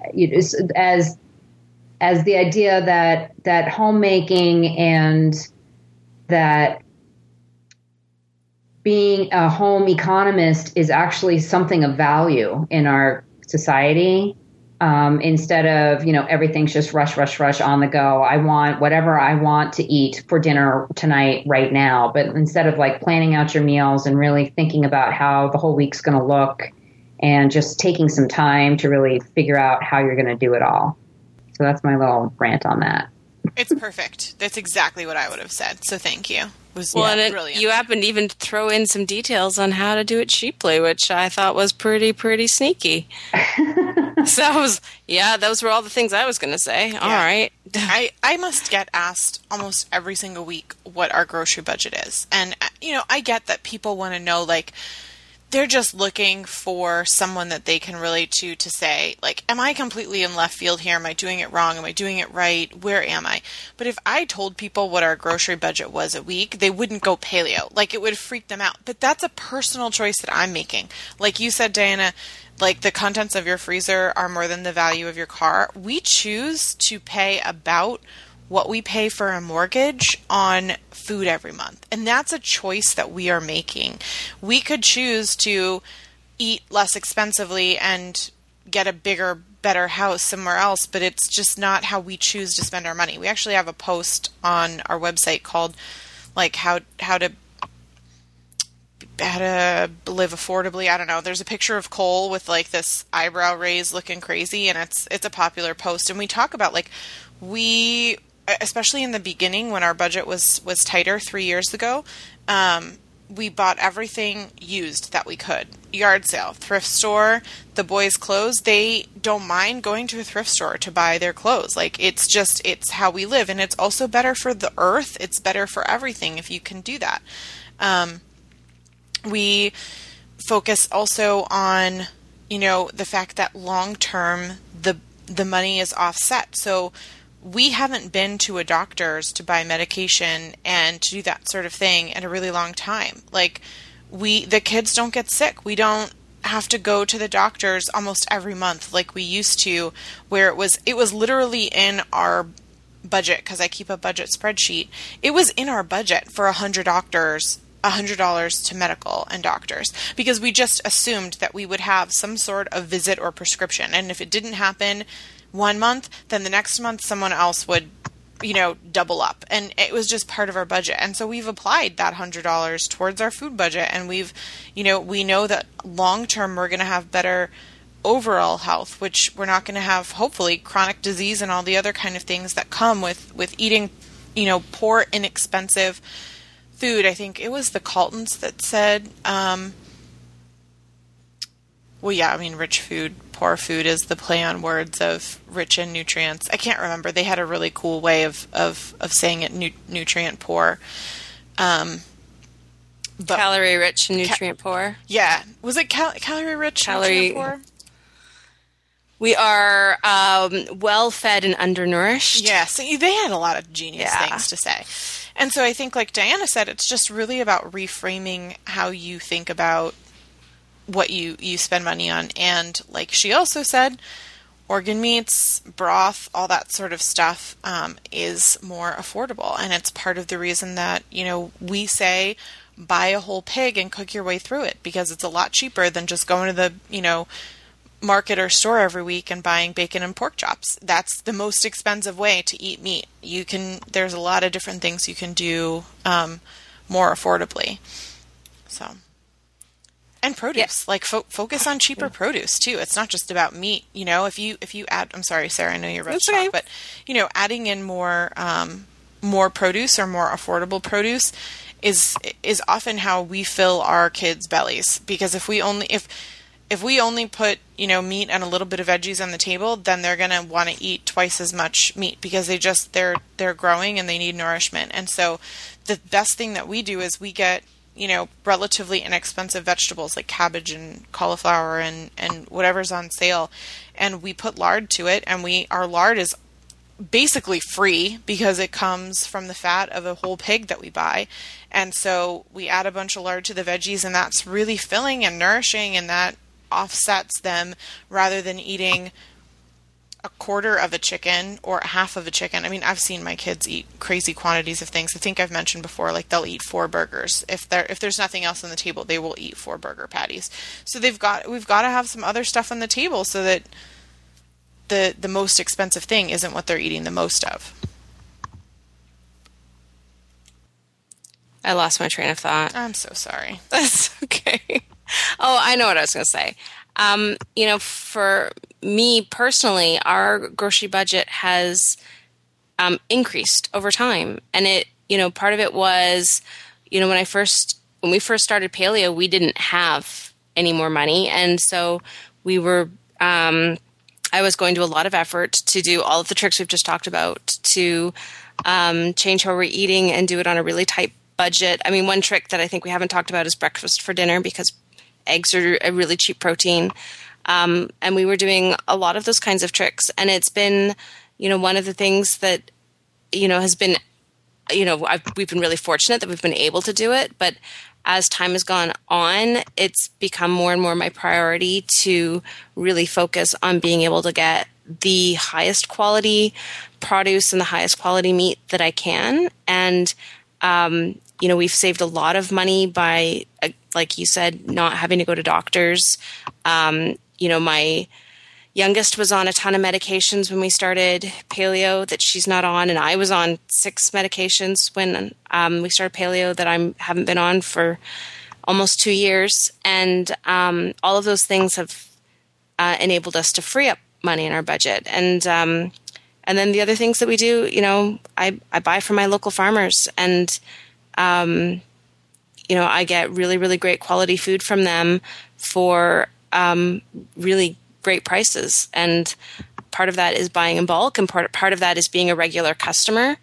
as, as the idea that, that homemaking and that being a home economist is actually something of value in our society. Um, instead of, you know, everything's just rush, rush, rush on the go. I want whatever I want to eat for dinner tonight, right now. But instead of like planning out your meals and really thinking about how the whole week's going to look and just taking some time to really figure out how you're going to do it all. So that's my little rant on that. It's perfect. That's exactly what I would have said. So thank you. It was well, yeah, and brilliant. It, you happened to even throw in some details on how to do it cheaply, which I thought was pretty, pretty sneaky. So I was, yeah, those were all the things I was going to say. Yeah. All right. I, I must get asked almost every single week what our grocery budget is. And, you know, I get that people want to know, like, they're just looking for someone that they can relate to to say, like, am I completely in left field here? Am I doing it wrong? Am I doing it right? Where am I? But if I told people what our grocery budget was a week, they wouldn't go paleo. Like, it would freak them out. But that's a personal choice that I'm making. Like you said, Diana, like, the contents of your freezer are more than the value of your car. We choose to pay about what we pay for a mortgage on food every month. And that's a choice that we are making. We could choose to eat less expensively and get a bigger, better house somewhere else, but it's just not how we choose to spend our money. We actually have a post on our website called, like, how how to how to live affordably. I don't know. There's a picture of Cole with, like, this eyebrow raise looking crazy, and it's it's a popular post. And we talk about, like, we... especially in the beginning when our budget was, was tighter three years ago, um, we bought everything used that we could. Yard sale, thrift store, the boys' clothes, they don't mind going to a thrift store to buy their clothes. Like, it's just, it's how we live. And it's also better for the earth. It's better for everything if you can do that. Um, we focus also on, you know, the fact that long term, the, the money is offset. So, we haven't been to a doctor's to buy medication and to do that sort of thing in a really long time. Like, we, the kids don't get sick. We don't have to go to the doctor's almost every month like we used to, where it was, it was literally in our budget, because I keep a budget spreadsheet. It was in our budget for a hundred doctors, a hundred dollars to medical and doctors, because we just assumed that we would have some sort of visit or prescription. And if it didn't happen one month, then the next month someone else would, you know, double up. And it was just part of our budget. And so we've applied that one hundred dollars towards our food budget. And we've, you know, we know that long term we're going to have better overall health, which we're not going to have, hopefully, chronic disease and all the other kind of things that come with, with eating, you know, poor, inexpensive food. I think it was the Caltons that said, um, well, yeah, I mean, rich food, poor food is the play on words of rich in nutrients. I can't remember. They had a really cool way of, of, of saying it, nu- nutrient poor. Um, but calorie rich and nutrient ca- poor. Yeah. Was it cal- calorie rich, calorie nutrient poor? We are um, well fed and undernourished. Yeah. So they had a lot of genius yeah. things to say. And so I think, like Diana said, it's just really about reframing how you think about what you, you spend money on. And like she also said, organ meats, broth, all that sort of stuff um, is more affordable. And it's part of the reason that, you know, we say buy a whole pig and cook your way through it, because it's a lot cheaper than just going to the, you know, market or store every week and buying bacon and pork chops. That's the most expensive way to eat meat. You can, there's a lot of different things you can do um, more affordably. So... And produce, yeah. like fo- focus on cheaper produce too. It's not just about meat, you know. If you if you add, I'm sorry, Sarah, I know you're about to talk, but you know, adding in more um, more produce or more affordable produce is is often how we fill our kids' bellies. Because if we only if if we only put, you know, meat and a little bit of veggies on the table, then they're gonna want to eat twice as much meat, because they just they're they're growing and they need nourishment. And so, the best thing that we do is we get, you know, relatively inexpensive vegetables like cabbage and cauliflower and, and whatever's on sale. And we put lard to it, and we, our lard is basically free because it comes from the fat of a whole pig that we buy. And so we add a bunch of lard to the veggies, and that's really filling and nourishing, and that offsets them rather than eating a quarter of a chicken or half of a chicken. I mean, I've seen my kids eat crazy quantities of things. I think I've mentioned before, like they'll eat four burgers. If there if there's nothing else on the table, they will eat four burger patties. So they've got we've got to have some other stuff on the table so that the the most expensive thing isn't what they're eating the most of. I lost my train of thought. I'm so sorry. That's okay. Oh, I know what I was going to say. Um, you know, for me personally, our grocery budget has um, increased over time. And it, you know, part of it was, you know, when I first, when we first started Paleo, we didn't have any more money. And so we were, um, I was going to a lot of effort to do all of the tricks we've just talked about, to um, change how we're eating and do it on a really tight budget. I mean, one trick that I think we haven't talked about is breakfast for dinner, because eggs are a really cheap protein. Um, and we were doing a lot of those kinds of tricks. And it's been, you know, one of the things that, you know, has been, you know, I've, we've been really fortunate that we've been able to do it. But as time has gone on, it's become more and more my priority to really focus on being able to get the highest quality produce and the highest quality meat that I can. And, um, you know, we've saved a lot of money by, uh, like you said, not having to go to doctors. Um, you know, my youngest was on a ton of medications when we started Paleo that she's not on, and I was on six medications when um, we started Paleo that I haven't been on for almost two years. And um, all of those things have uh, enabled us to free up money in our budget. And um, and then the other things that we do, you know, I, I buy from my local farmers, and Um, you know, I get really, really great quality food from them for um, really great prices. And part of that is buying in bulk, and part, part of that is being a regular customer.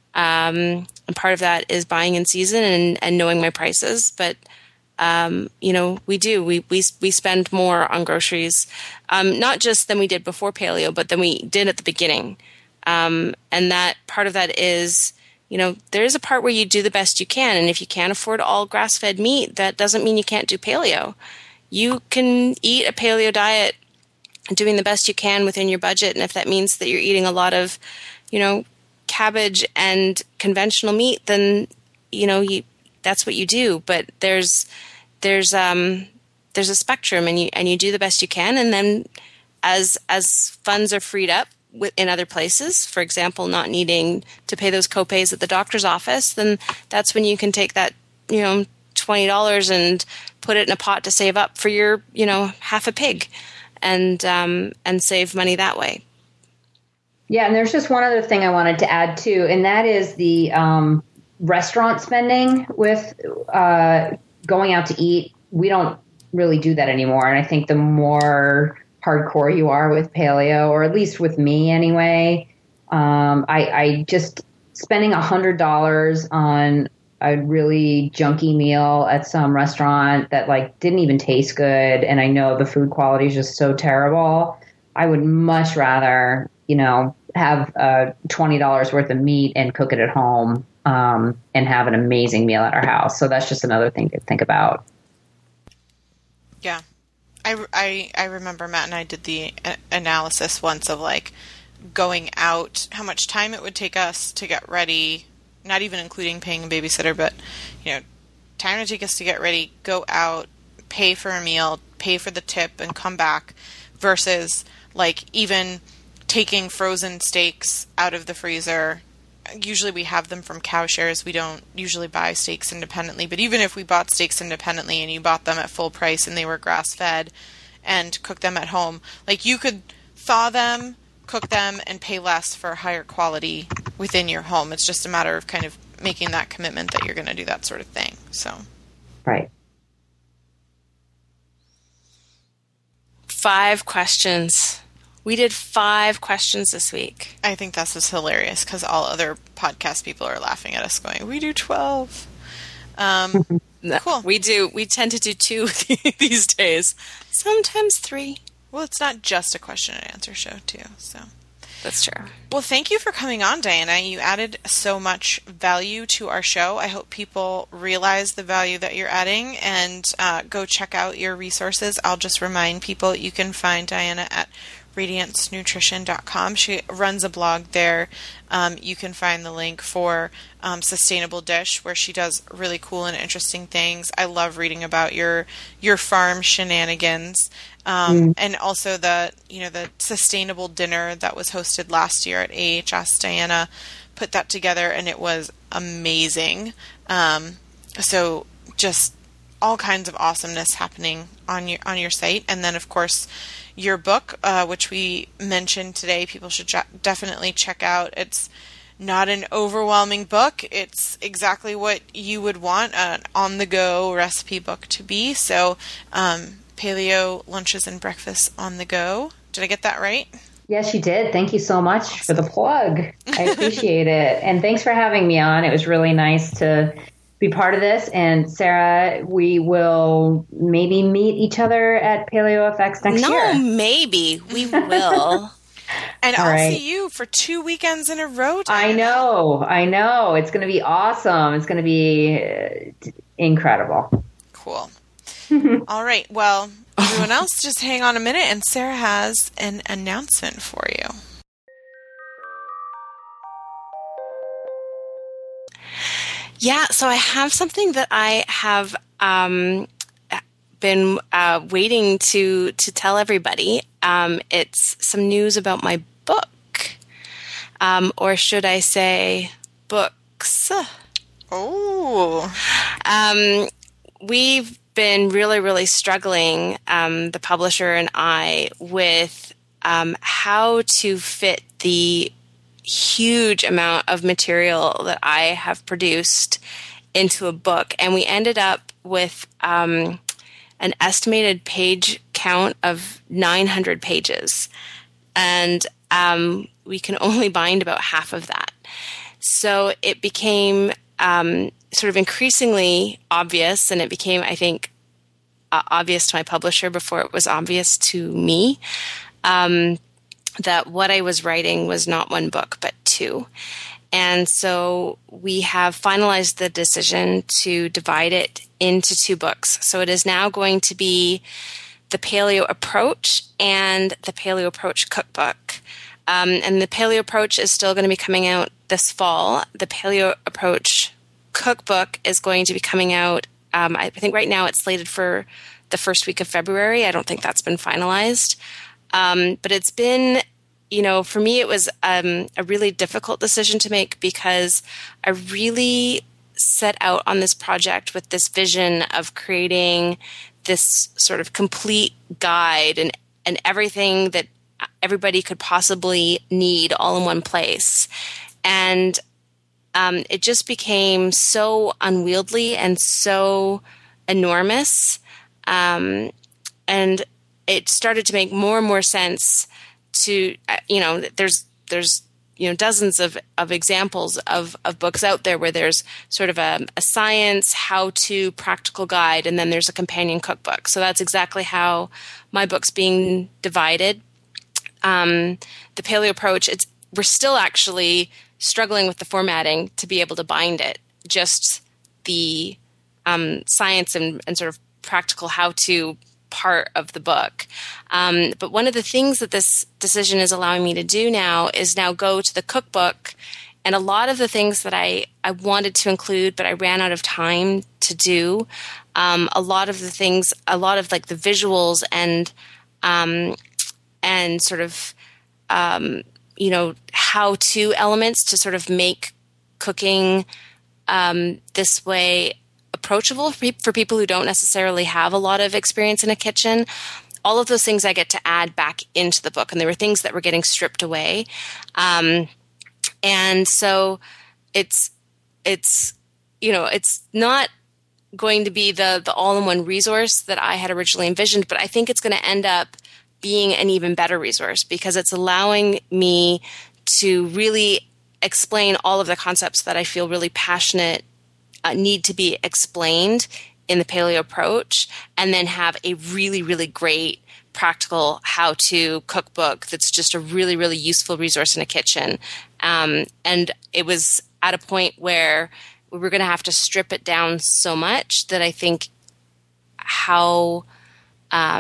Um, and part of that is buying in season and, and knowing my prices. But, um, you know, we do. We, we, we spend more on groceries, um, not just than we did before Paleo, but than we did at the beginning. Um, and that part of that is, you know, there is a part where you do the best you can. And if you can't afford all grass-fed meat, that doesn't mean you can't do paleo. You can eat a paleo diet doing the best you can within your budget. And if that means that you're eating a lot of, you know, cabbage and conventional meat, then, you know, you, that's what you do. But there's, there's, um, there's a spectrum, and you, and you do the best you can. And then as, as funds are freed up in other places, for example, not needing to pay those copays at the doctor's office, then that's when you can take that, you know, twenty dollars and put it in a pot to save up for your, you know, half a pig, and um, and save money that way. Yeah, and there's just one other thing I wanted to add too, and that is the um, restaurant spending with uh, going out to eat. We don't really do that anymore, and I think the more hardcore you are with paleo, or at least with me anyway, um, I, I just spending a hundred dollars on a really junky meal at some restaurant that like didn't even taste good, and I know the food quality is just so terrible. I would much rather, you know, have uh, twenty dollars worth of meat and cook it at home, um, and have an amazing meal at our house. So that's just another thing to think about. Yeah. I, I, I remember Matt and I did the analysis once of like going out, how much time it would take us to get ready, not even including paying a babysitter, but, you know, time to take us to get ready, go out, pay for a meal, pay for the tip, and come back, versus like even taking frozen steaks out of the freezer. Usually we have them from cow shares. We don't usually buy steaks independently, but even if we bought steaks independently and you bought them at full price and they were grass-fed and cook them at home, like you could thaw them, cook them, and pay less for higher quality within your home. It's just a matter of kind of making that commitment that you're going to do that sort of thing. So, right. Five questions. We did five questions this week. I think that's just hilarious because all other podcast people are laughing at us going, we do twelve. Um, no, cool. We do. We tend to do two these days. Sometimes three. Well, it's not just a question and answer show, too. So that's true. Well, thank you for coming on, Diana. You added so much value to our show. I hope people realize the value that you're adding and uh, go check out your resources. I'll just remind people you can find Diana at radiance nutrition dot com. She runs a blog there. Um, you can find the link for um, Sustainable Dish, where she does really cool and interesting things. I love reading about your your farm shenanigans, um, mm. and also the you know the sustainable dinner that was hosted last year at A H S. Diana put that together, and it was amazing. Um, so just all kinds of awesomeness happening on your on your site, and then of course your book, uh, which we mentioned today, people should j- definitely check out. It's not an overwhelming book. It's exactly what you would want an on-the-go recipe book to be. So, um, Paleo Lunches and Breakfasts on the Go. Did I get that right? Yes, you did. Thank you so much awesome. for the plug. I appreciate it. And thanks for having me on. It was really nice to be part of this. And Sarah, we will maybe meet each other at PaleoFX next no, year. No, maybe. We will. And All I'll right. see you for two weekends in a row, Diana. I know. I know. It's going to be awesome. It's going to be uh, incredible. Cool. All right. Well, everyone else, just hang on a minute, and Sarah has an announcement for you. Yeah, so I have something that I have um, been uh, waiting to to tell everybody. Um, it's some news about my book, um, or should I say, books? Oh, um, we've been really, really struggling, um, the publisher and I, with um, how to fit the huge amount of material that I have produced into a book. And we ended up with um, an estimated page count of nine hundred pages. And um, we can only bind about half of that. So it became um, sort of increasingly obvious, and it became, I think, uh, obvious to my publisher before it was obvious to me, um, that what I was writing was not one book, but two. And so we have finalized the decision to divide it into two books. So it is now going to be the Paleo Approach and the Paleo Approach Cookbook. Um, and the Paleo Approach is still going to be coming out this fall. The Paleo Approach Cookbook is going to be coming out, um, I think right now it's slated for the first week of February. I don't think that's been finalized. Um, but it's been, you know, for me, it was um, a really difficult decision to make because I really set out on this project with this vision of creating this sort of complete guide and, and everything that everybody could possibly need all in one place. And um, it just became so unwieldy and so enormous. Um, and it started to make more and more sense to, you know, there's, there's, you know, dozens of, of examples of, of books out there where there's sort of a, a science, how-to, practical guide, and then there's a companion cookbook. So that's exactly how my book's being divided. Um, the Paleo Approach, it's, we're still actually struggling with the formatting to be able to bind it. Just the um, science and, and sort of practical how-to part of the book. Um, but one of the things that this decision is allowing me to do now is now go to the cookbook, and a lot of the things that I, I wanted to include, but I ran out of time to do. Um, a lot of the things, a lot of like the visuals and um, and sort of um, you know, how-to elements to sort of make cooking um, this way approachable for, for people who don't necessarily have a lot of experience in a kitchen. All of those things I get to add back into the book, and there were things that were getting stripped away. Um, and so it's, it's, you know, it's not going to be the, the all-in-one resource that I had originally envisioned, but I think it's going to end up being an even better resource because it's allowing me to really explain all of the concepts that I feel really passionate Uh, need to be explained in the Paleo Approach, and then have a really, really great practical how-to cookbook that's just a really, really useful resource in a kitchen. Um, and it was at a point where we were going to have to strip it down so much that I think how um,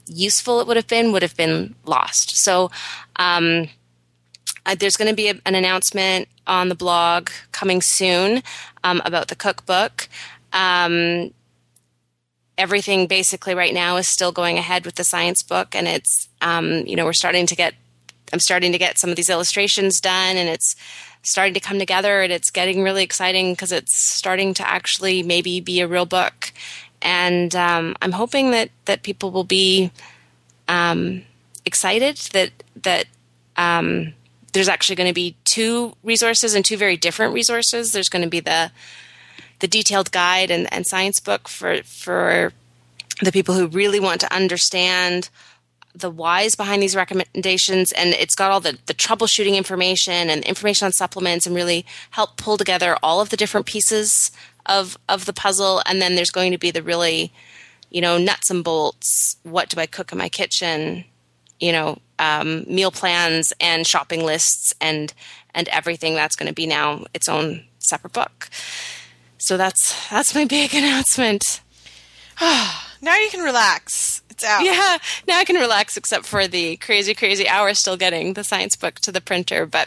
useful it would have been would have been lost. So um, uh, there's going to be a, an announcement on the blog coming soon um, about the cookbook. Um, everything basically right now is still going ahead with the science book, and it's um, you know we're starting to get I'm starting to get some of these illustrations done, and it's starting to come together, and it's getting really exciting because it's starting to actually maybe be a real book. And um, I'm hoping that, that people will be um, excited that that um, there's actually going to be two resources and two very different resources. There's going to be the the detailed guide and, and science book for for the people who really want to understand the whys behind these recommendations, and it's got all the, the troubleshooting information and information on supplements and really help pull together all of the different pieces of of the puzzle. And then there's going to be the really, you know, nuts and bolts, what do I cook in my kitchen, you know, um, meal plans and shopping lists and and everything. That's going to be now its own separate book. So that's that's my big announcement. Now you can relax. It's out. Yeah, now I can relax, except for the crazy, crazy hour still getting the science book to the printer. But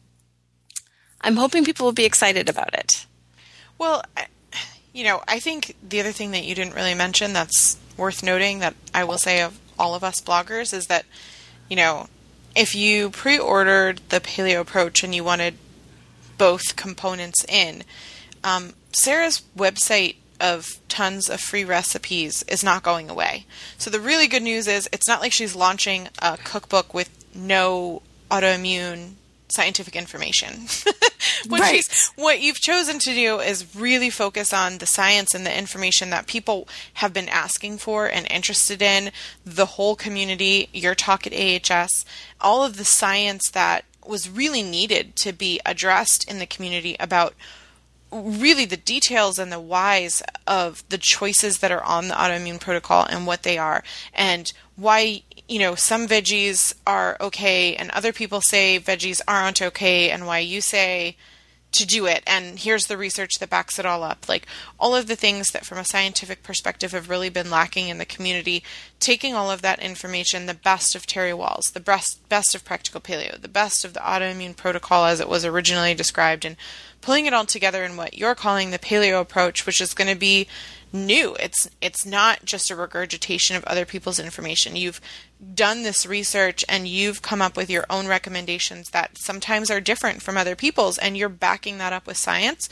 I'm hoping people will be excited about it. Well, you know, I think the other thing that you didn't really mention that's worth noting that I will say of all of us bloggers is that, you know, if you pre-ordered the Paleo Approach and you wanted both components in, um, Sarah's website of tons of free recipes is not going away. So the really good news is it's not like she's launching a cookbook with no autoimmune scientific information. what, right. she's, what you've chosen to do is really focus on the science and the information that people have been asking for and interested in, the whole community, your talk at A H S, all of the science that was really needed to be addressed in the community about really the details and the whys of the choices that are on the autoimmune protocol and what they are, and why, you know, some veggies are okay and other people say veggies aren't okay, and why you say to do it, and here's the research that backs it all up. Like all of the things that from a scientific perspective have really been lacking in the community, taking all of that information, the best of Terry Wahls, the best, best of Practical Paleo, the best of the autoimmune protocol as it was originally described, and pulling it all together in what you're calling the Paleo Approach, which is going to be new. It's it's not just a regurgitation of other people's information. You've done this research and you've come up with your own recommendations that sometimes are different from other people's, and you're backing that up with science.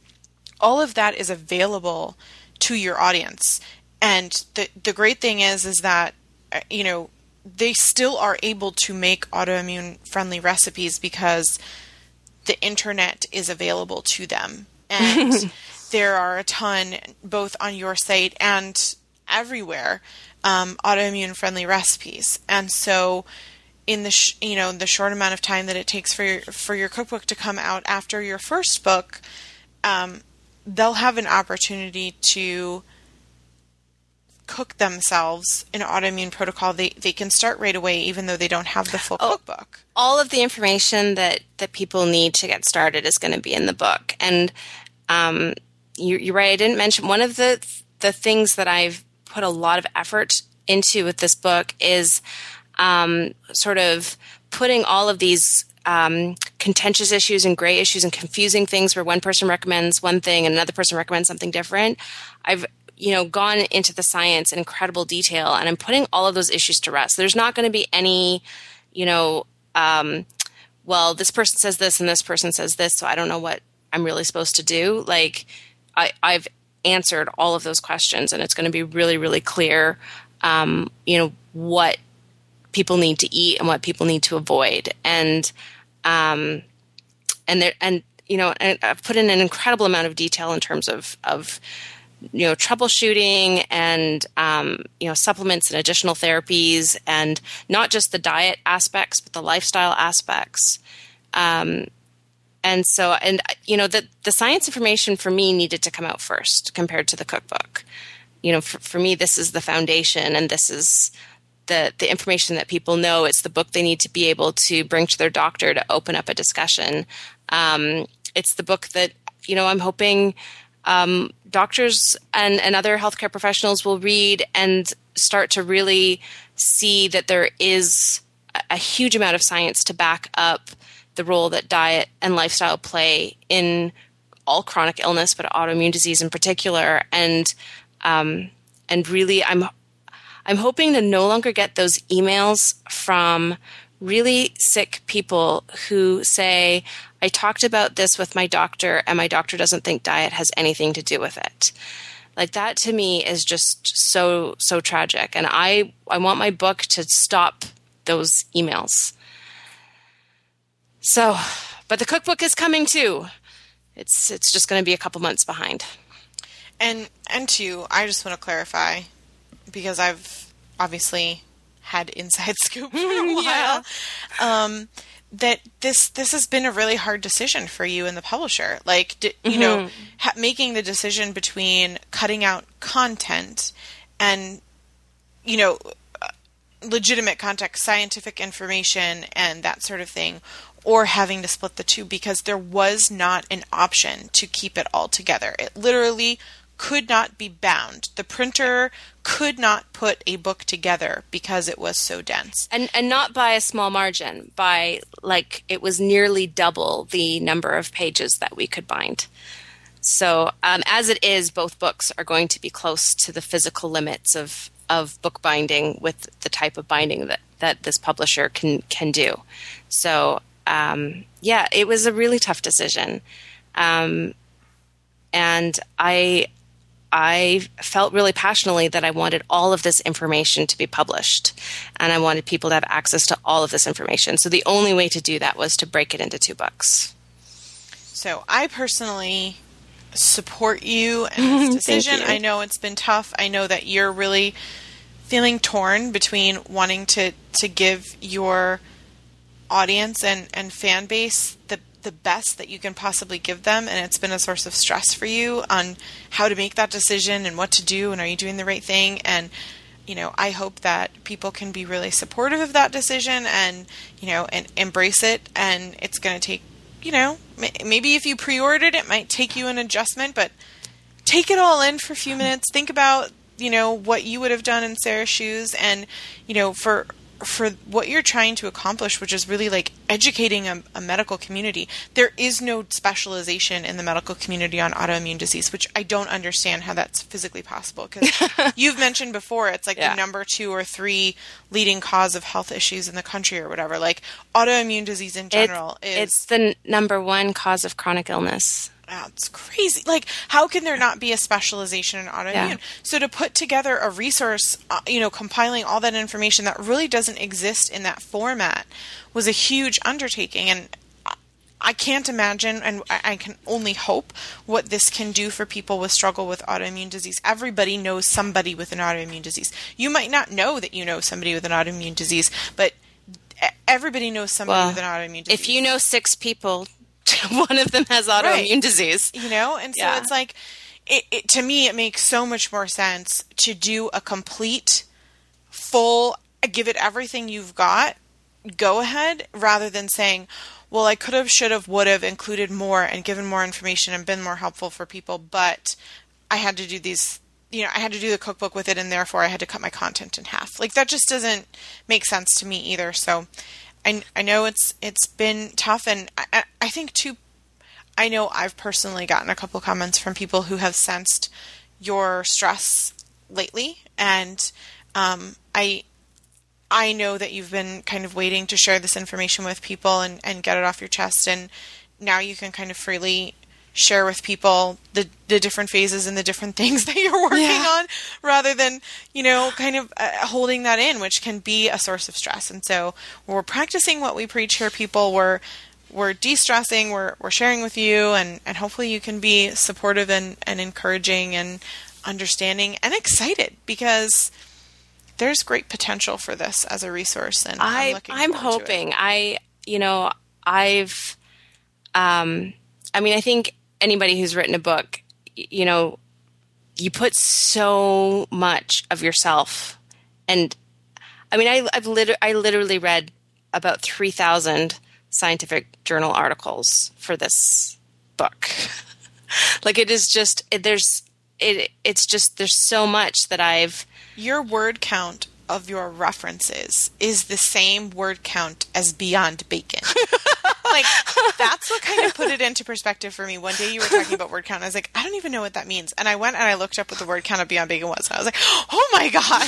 All of that is available to your audience. And the the great thing is is that, you know, they still are able to make autoimmune friendly recipes because the internet is available to them. And there are a ton, both on your site and everywhere, um, autoimmune friendly recipes. And so in the, sh- you know, the short amount of time that it takes for your, for your cookbook to come out after your first book, um, they'll have an opportunity to cook themselves an autoimmune protocol. They they can start right away, even though they don't have the full oh, cookbook. All of the information that, that people need to get started is going to be in the book. And um, you, you're right. I didn't mention one of the the things that I've put a lot of effort into with this book is um, sort of putting all of these um, contentious issues and gray issues and confusing things where one person recommends one thing and another person recommends something different. I've you know, gone into the science in incredible detail, and I'm putting all of those issues to rest. There's not going to be any, you know, um, well, this person says this and this person says this, so I don't know what I'm really supposed to do. Like, I, I've answered all of those questions, and it's going to be really, really clear, um, you know, what people need to eat and what people need to avoid. And, um, and there, and, you know, and I've put in an incredible amount of detail in terms of, of, you know, troubleshooting and, um, you know, supplements and additional therapies, and not just the diet aspects, but the lifestyle aspects. Um, and so, and, you know, the, the science information for me needed to come out first compared to the cookbook. You know, for, for me, this is the foundation, and this is the, the information that people know. It's the book they need to be able to bring to their doctor to open up a discussion. Um, it's the book that, you know, I'm hoping Um, doctors and, and other healthcare professionals will read and start to really see that there is a, a huge amount of science to back up the role that diet and lifestyle play in all chronic illness, but autoimmune disease in particular. And um, and really, I'm I'm hoping to no longer get those emails from really sick people who say, I talked about this with my doctor and my doctor doesn't think diet has anything to do with it. Like, that to me is just so, so tragic. And I, I want my book to stop those emails. So, but the cookbook is coming too. It's, it's just going to be a couple months behind. And, and two, I just want to clarify, because I've obviously had inside scoop for a while, Yeah. um, that this this has been a really hard decision for you and the publisher. Like, d- you mm-hmm. know, ha- making the decision between cutting out content and, you know, legitimate content, scientific information, and that sort of thing, or having to split the two, because there was not an option to keep it all together. It literally could not be bound. The printer could not put a book together because it was so dense. And and not by a small margin, by like it was nearly double the number of pages that we could bind. So um, as it is, both books are going to be close to the physical limits of, of book binding with the type of binding that, that this publisher can, can do. So um, yeah, it was a really tough decision. Um, and I... I felt really passionately that I wanted all of this information to be published, and I wanted people to have access to all of this information. So the only way to do that was to break it into two books. So I personally support you in this decision. I know it's been tough. I know that you're really feeling torn between wanting to, to give your audience and, and fan base the the best that you can possibly give them, and it's been a source of stress for you on how to make that decision and what to do, and are you doing the right thing? And, you know, I hope that people can be really supportive of that decision and, you know, and embrace it. And it's going to take, you know, maybe if you pre-ordered, it might take you an adjustment, but take it all in for a few minutes. Think about, you know, what you would have done in Sarah's shoes, and, you know, for for what you're trying to accomplish, which is really like educating a, a medical community. There is no specialization in the medical community on autoimmune disease, which I don't understand how that's physically possible. Because you've mentioned before, it's like yeah. the number two or three leading cause of health issues in the country or whatever. Like, autoimmune disease in general it's, is... It's the n- number one cause of chronic illness. Wow, it's crazy. Like, how can there not be a specialization in autoimmune? Yeah. So to put together a resource, uh, you know, compiling all that information that really doesn't exist in that format was a huge undertaking. And I can't imagine, and I can only hope, what this can do for people with struggle with autoimmune disease. Everybody knows somebody with an autoimmune disease. You might not know that you know somebody with an autoimmune disease, but everybody knows somebody well, with an autoimmune disease. If you know six people, one of them has autoimmune right. disease. You know, and so yeah. it's like, it, it, to me, it makes so much more sense to do a complete, full, give it everything you've got, go ahead, rather than saying, well, I could have, should have, would have included more and given more information and been more helpful for people, but I had to do these, you know, I had to do the cookbook with it, and therefore I had to cut my content in half. Like, that just doesn't make sense to me either. So I, I know it's it's been tough, and I, I think too, I know I've personally gotten a couple comments from people who have sensed your stress lately, and um, I I know that you've been kind of waiting to share this information with people and, and get it off your chest, and now you can kind of freely share with people the, the different phases and the different things that you're working yeah. on, rather than, you know, kind of uh, holding that in, which can be a source of stress. And so we're practicing what we preach here, people. We're we're de-stressing, we're we're sharing with you, and, and hopefully you can be supportive and, and encouraging and understanding and excited, because there's great potential for this as a resource. And I, I'm looking I'm forward hoping. to it. I, you know, I've, um, I mean, I think anybody who's written a book, you know, you put so much of yourself, and I mean, I, I've liter- I literally read about three thousand scientific journal articles for this book. Like, it is just, it, there's, it, it's just, there's so much that I've, your word count of your references is the same word count as Beyond Bacon. Like, that's what kind of put it into perspective for me. One day you were talking about word count, and I was like, I don't even know what that means. And I went and I looked up what the word count of Beyond Bacon was, and I was like, oh my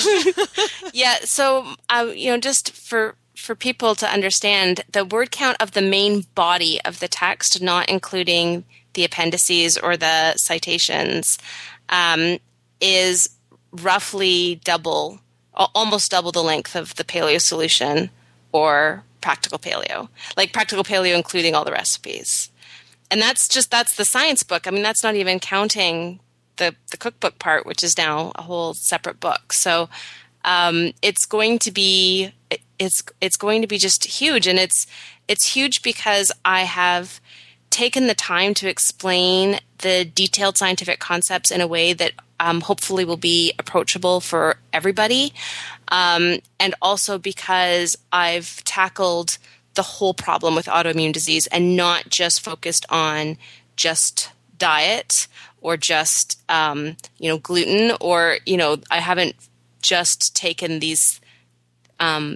gosh. Yeah, so, uh, you know, just for... for people to understand, the word count of the main body of the text, not including the appendices or the citations, um, is roughly double, almost double the length of the Paleo Solution or Practical Paleo. Like Practical Paleo including all the recipes. And that's just, that's the science book. I mean, that's not even counting the, the cookbook part, which is now a whole separate book. So um, it's going to be... It's it's going to be just huge, and it's it's huge because I have taken the time to explain the detailed scientific concepts in a way that um, hopefully will be approachable for everybody, um, and also because I've tackled the whole problem with autoimmune disease and not just focused on just diet or just um, you know gluten, or you know I haven't just taken these um,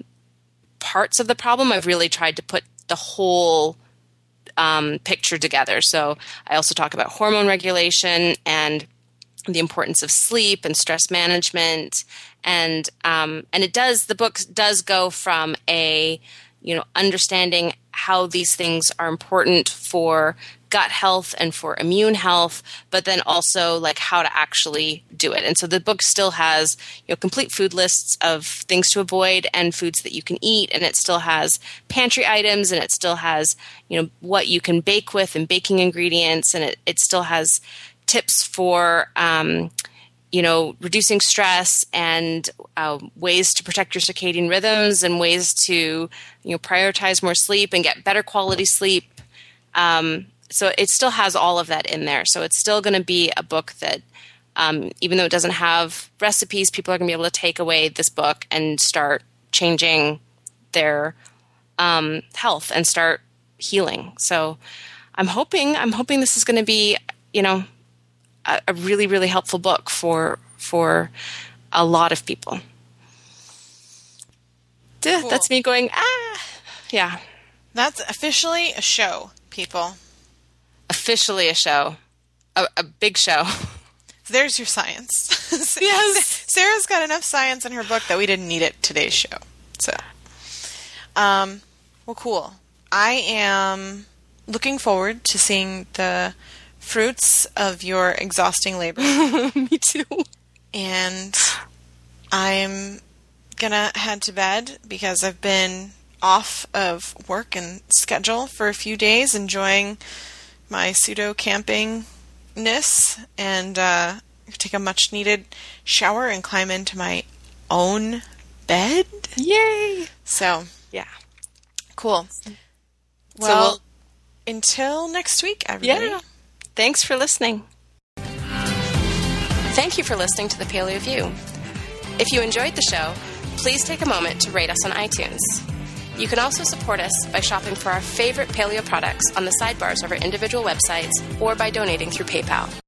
parts of the problem. I've really tried to put the whole um, picture together. So I also talk about hormone regulation and the importance of sleep and stress management, and um, and it does. The book does go from a you know understanding how these things are important for gut health and for immune health, but then also like how to actually do it. And so the book still has you know complete food lists of things to avoid and foods that you can eat, and it still has pantry items, and it still has you know what you can bake with and baking ingredients, and it, it still has tips for um, you know reducing stress and uh, ways to protect your circadian rhythms and ways to you know prioritize more sleep and get better quality sleep. Um, So it still has all of that in there. So it's still going to be a book that, um, even though it doesn't have recipes, people are going to be able to take away this book and start changing their um, health and start healing. So I'm hoping, I'm hoping this is going to be, you know, a, a really, really helpful book for for a lot of people. Cool. That's me going, ah, yeah. That's officially a show, people. Officially a show. A, a big show. There's your science. Yes. Sarah's got enough science in her book that we didn't need it today's show. So, um, well, cool. I am looking forward to seeing the fruits of your exhausting labor. Me too. And I'm gonna head to bed because I've been off of work and schedule for a few days, enjoying my pseudo campingness, and uh, take a much needed shower and climb into my own bed. Yay! So yeah, cool. Well, so we'll until next week, everybody. Yeah. Thanks for listening. Thank you for listening to the Paleo View. If you enjoyed the show, please take a moment to rate us on iTunes. You can also support us by shopping for our favorite paleo products on the sidebars of our individual websites or by donating through PayPal.